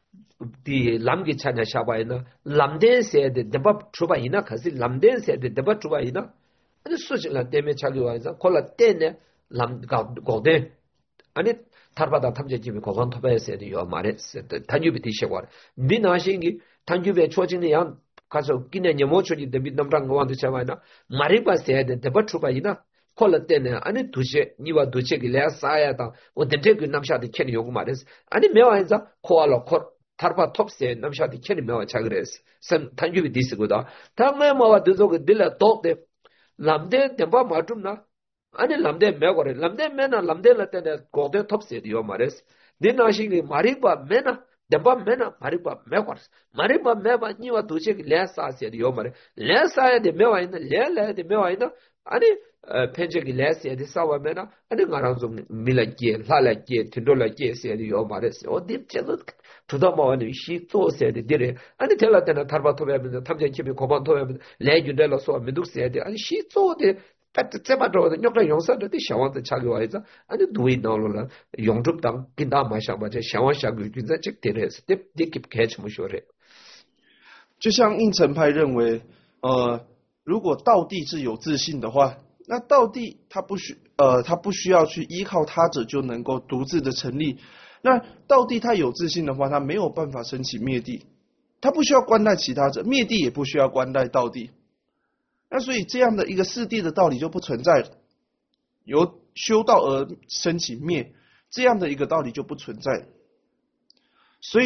디 람기 차냐 샤바이나 람덴세데 데바 추바이나 가시 람덴세데 데바 추바이나 아니 수질라 때문에 차기와이자 콜라 때네 람가 고데 아니 타르바다 탐제집이 고선 토바에세데 요 말했어 탄주비 디셔와 니나싱기 탄주베 초진이 양 가서 기내 녀모초리 데비 남랑 고한테 차바이나 마리바세데 데바 추바이나 콜라 때네 아니 두셰 니와 두셰기 레사야다 오덴데그 남샤데 켄이 요구 말했어 아니 메와이자 코알로 코 타르바 톱세 남샤데 켄이 메와 차그레스 선 탄주비 디스고다 다음에 뭐와 드조그 딜라 도데 람데 템바 마tum나 아니 람데 메고레 람데 메나 람데라 때네 고데 톱세 요 말했어 니나시기 마리바 메나 데바 메나 마리바 메고르스 마리바 메바 니와 두셰기 레사세 요 말에 레사야데 메와이나 레레데 메와이나 아니 펜제기 레스에디 사와메나 아니 가랑좀 밀라게 라라게 틴돌라게 세디 요마레스 어디 쩨도 두다마와니 시 쪼세디 디레 아니 텔라테나 타르바토베면 탐제키비 고반토베면 레주델로 소 미둑세디 아니 시 쪼데 패트 제바도데 녀가 용사데 샤완데 차기와이자 아니 두이 나올라 용줍당 긴다 마샤바제 샤완샤기 준자 책데레스 딥딥 캐치무쇼레 就像应成派认为如果道地是有自信的话，那道地他不需要去依靠他者就能够独自的成立。那道地他有自信的话，他没有办法升起灭地，他不需要关待其他者，灭地也不需要关待道地。那所以这样的一个四谛的道理就不存在了，由修道而升起灭，这样的一个道理就不存在了。所以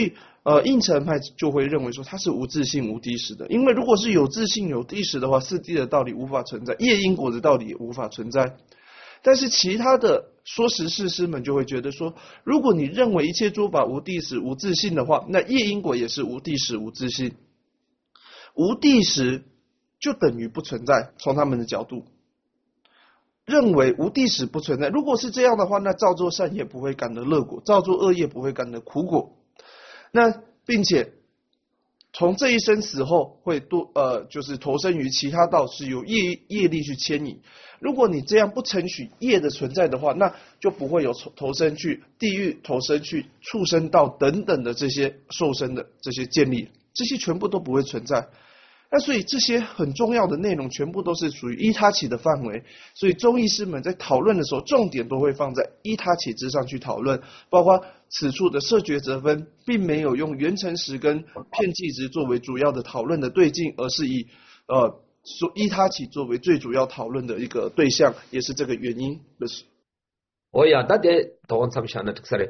应成派就会认为说它是无自性无谛实的，因为如果是有自性有谛实的话，四谛的道理无法存在，业因果的道理也无法存在。但是其他的说实事师们就会觉得说，如果你认为一切诸法无谛实无自性的话，那业因果也是无谛实无自性，无谛实就等于不存在。从他们的角度认为无谛实不存在，如果是这样的话，那造作善业不会感得乐果，造作恶业不会感得苦果。那并且从这一生死后会就是投生于其他道，是由业力去牵引。如果你这样不承许业的存在的话，那就不会有投生去地狱、投生去畜生道等等的这些受生的这些建立，这些全部都不会存在。那所以这些很重要的内容全部都是属于依他起的范围，所以中义师们在讨论的时候，重点都会放在依他起之上去讨论，包括此处的摄觉则分，并没有用缘成实跟片计值作为主要的讨论的对境，而是以依他起作为最主要讨论的一个对象，也是这个原因的事。 오야 다데 돈 참샤나 특사래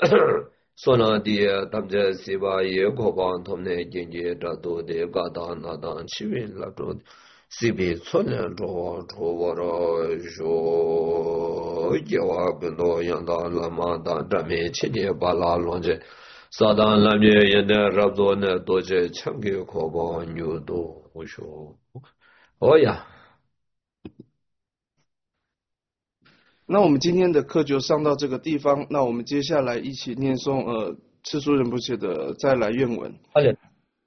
소나디에 담제 시바에 고반 톰네 genje 다도 데가다 나다 치빌라도 시비 손년도 도와라 조 여와변도 양다 라마다 담에 치제 발랄론제 사단 람예 연데 rab도네 도제 참게 고반 유도 오쇼 오야 那我们今天的课就上到这个地方，那我们接下来一起念诵赤苏仁波切的再来愿文。 好的。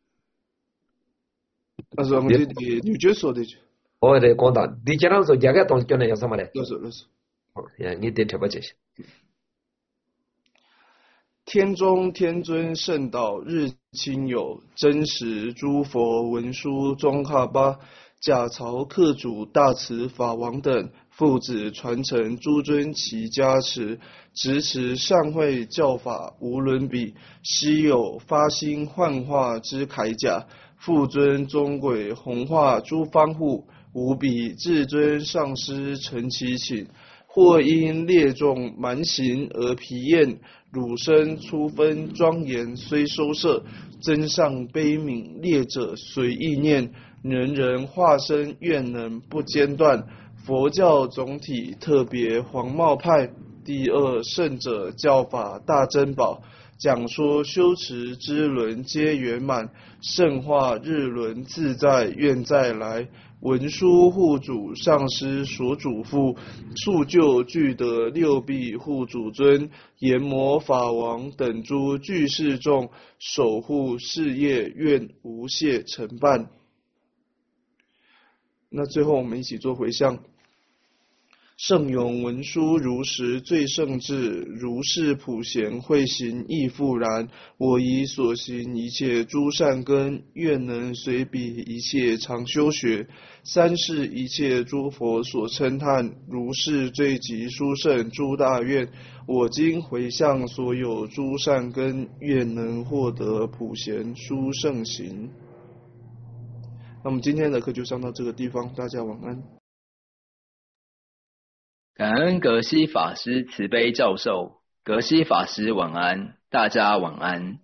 那是我们这里纽约说的。 我得讲到，你讲到说这个东西叫那叫什么嘞？ 那是。 你得听不这些。 天中天尊圣导日亲友，真实诸佛文殊宗喀巴假曹克主大慈法王等父子传承诸尊其加持，执持善慧教法无伦比，悉有发心幻化之铠甲，复尊中轨弘化诸方护，无比至尊上师承其请。或因列众蛮行而疲厌，汝身初分庄严虽收摄，真上悲悯列者随意念，人人化身愿能不间断。佛教总体特别黄帽派，第二圣者教法大珍宝，讲说修持之轮皆圆满，圣化日轮自在愿再来。文殊护主上师所嘱咐，速就具得六臂护主尊、阎魔法王等诸具士众，守护事业愿无懈成办。那最后我们一起做回向。圣勇文殊如实最圣智，如是普贤慧行亦复然。我以所行一切诸善根，愿能随彼一切常修学。三世一切诸佛所称叹，如是最极殊胜诸大愿。我今回向所有诸善根，愿能获得普贤殊胜行。那我们今天的课就上到这个地方，大家晚安。 感恩格西法师慈悲教授，格西法师晚安，大家晚安。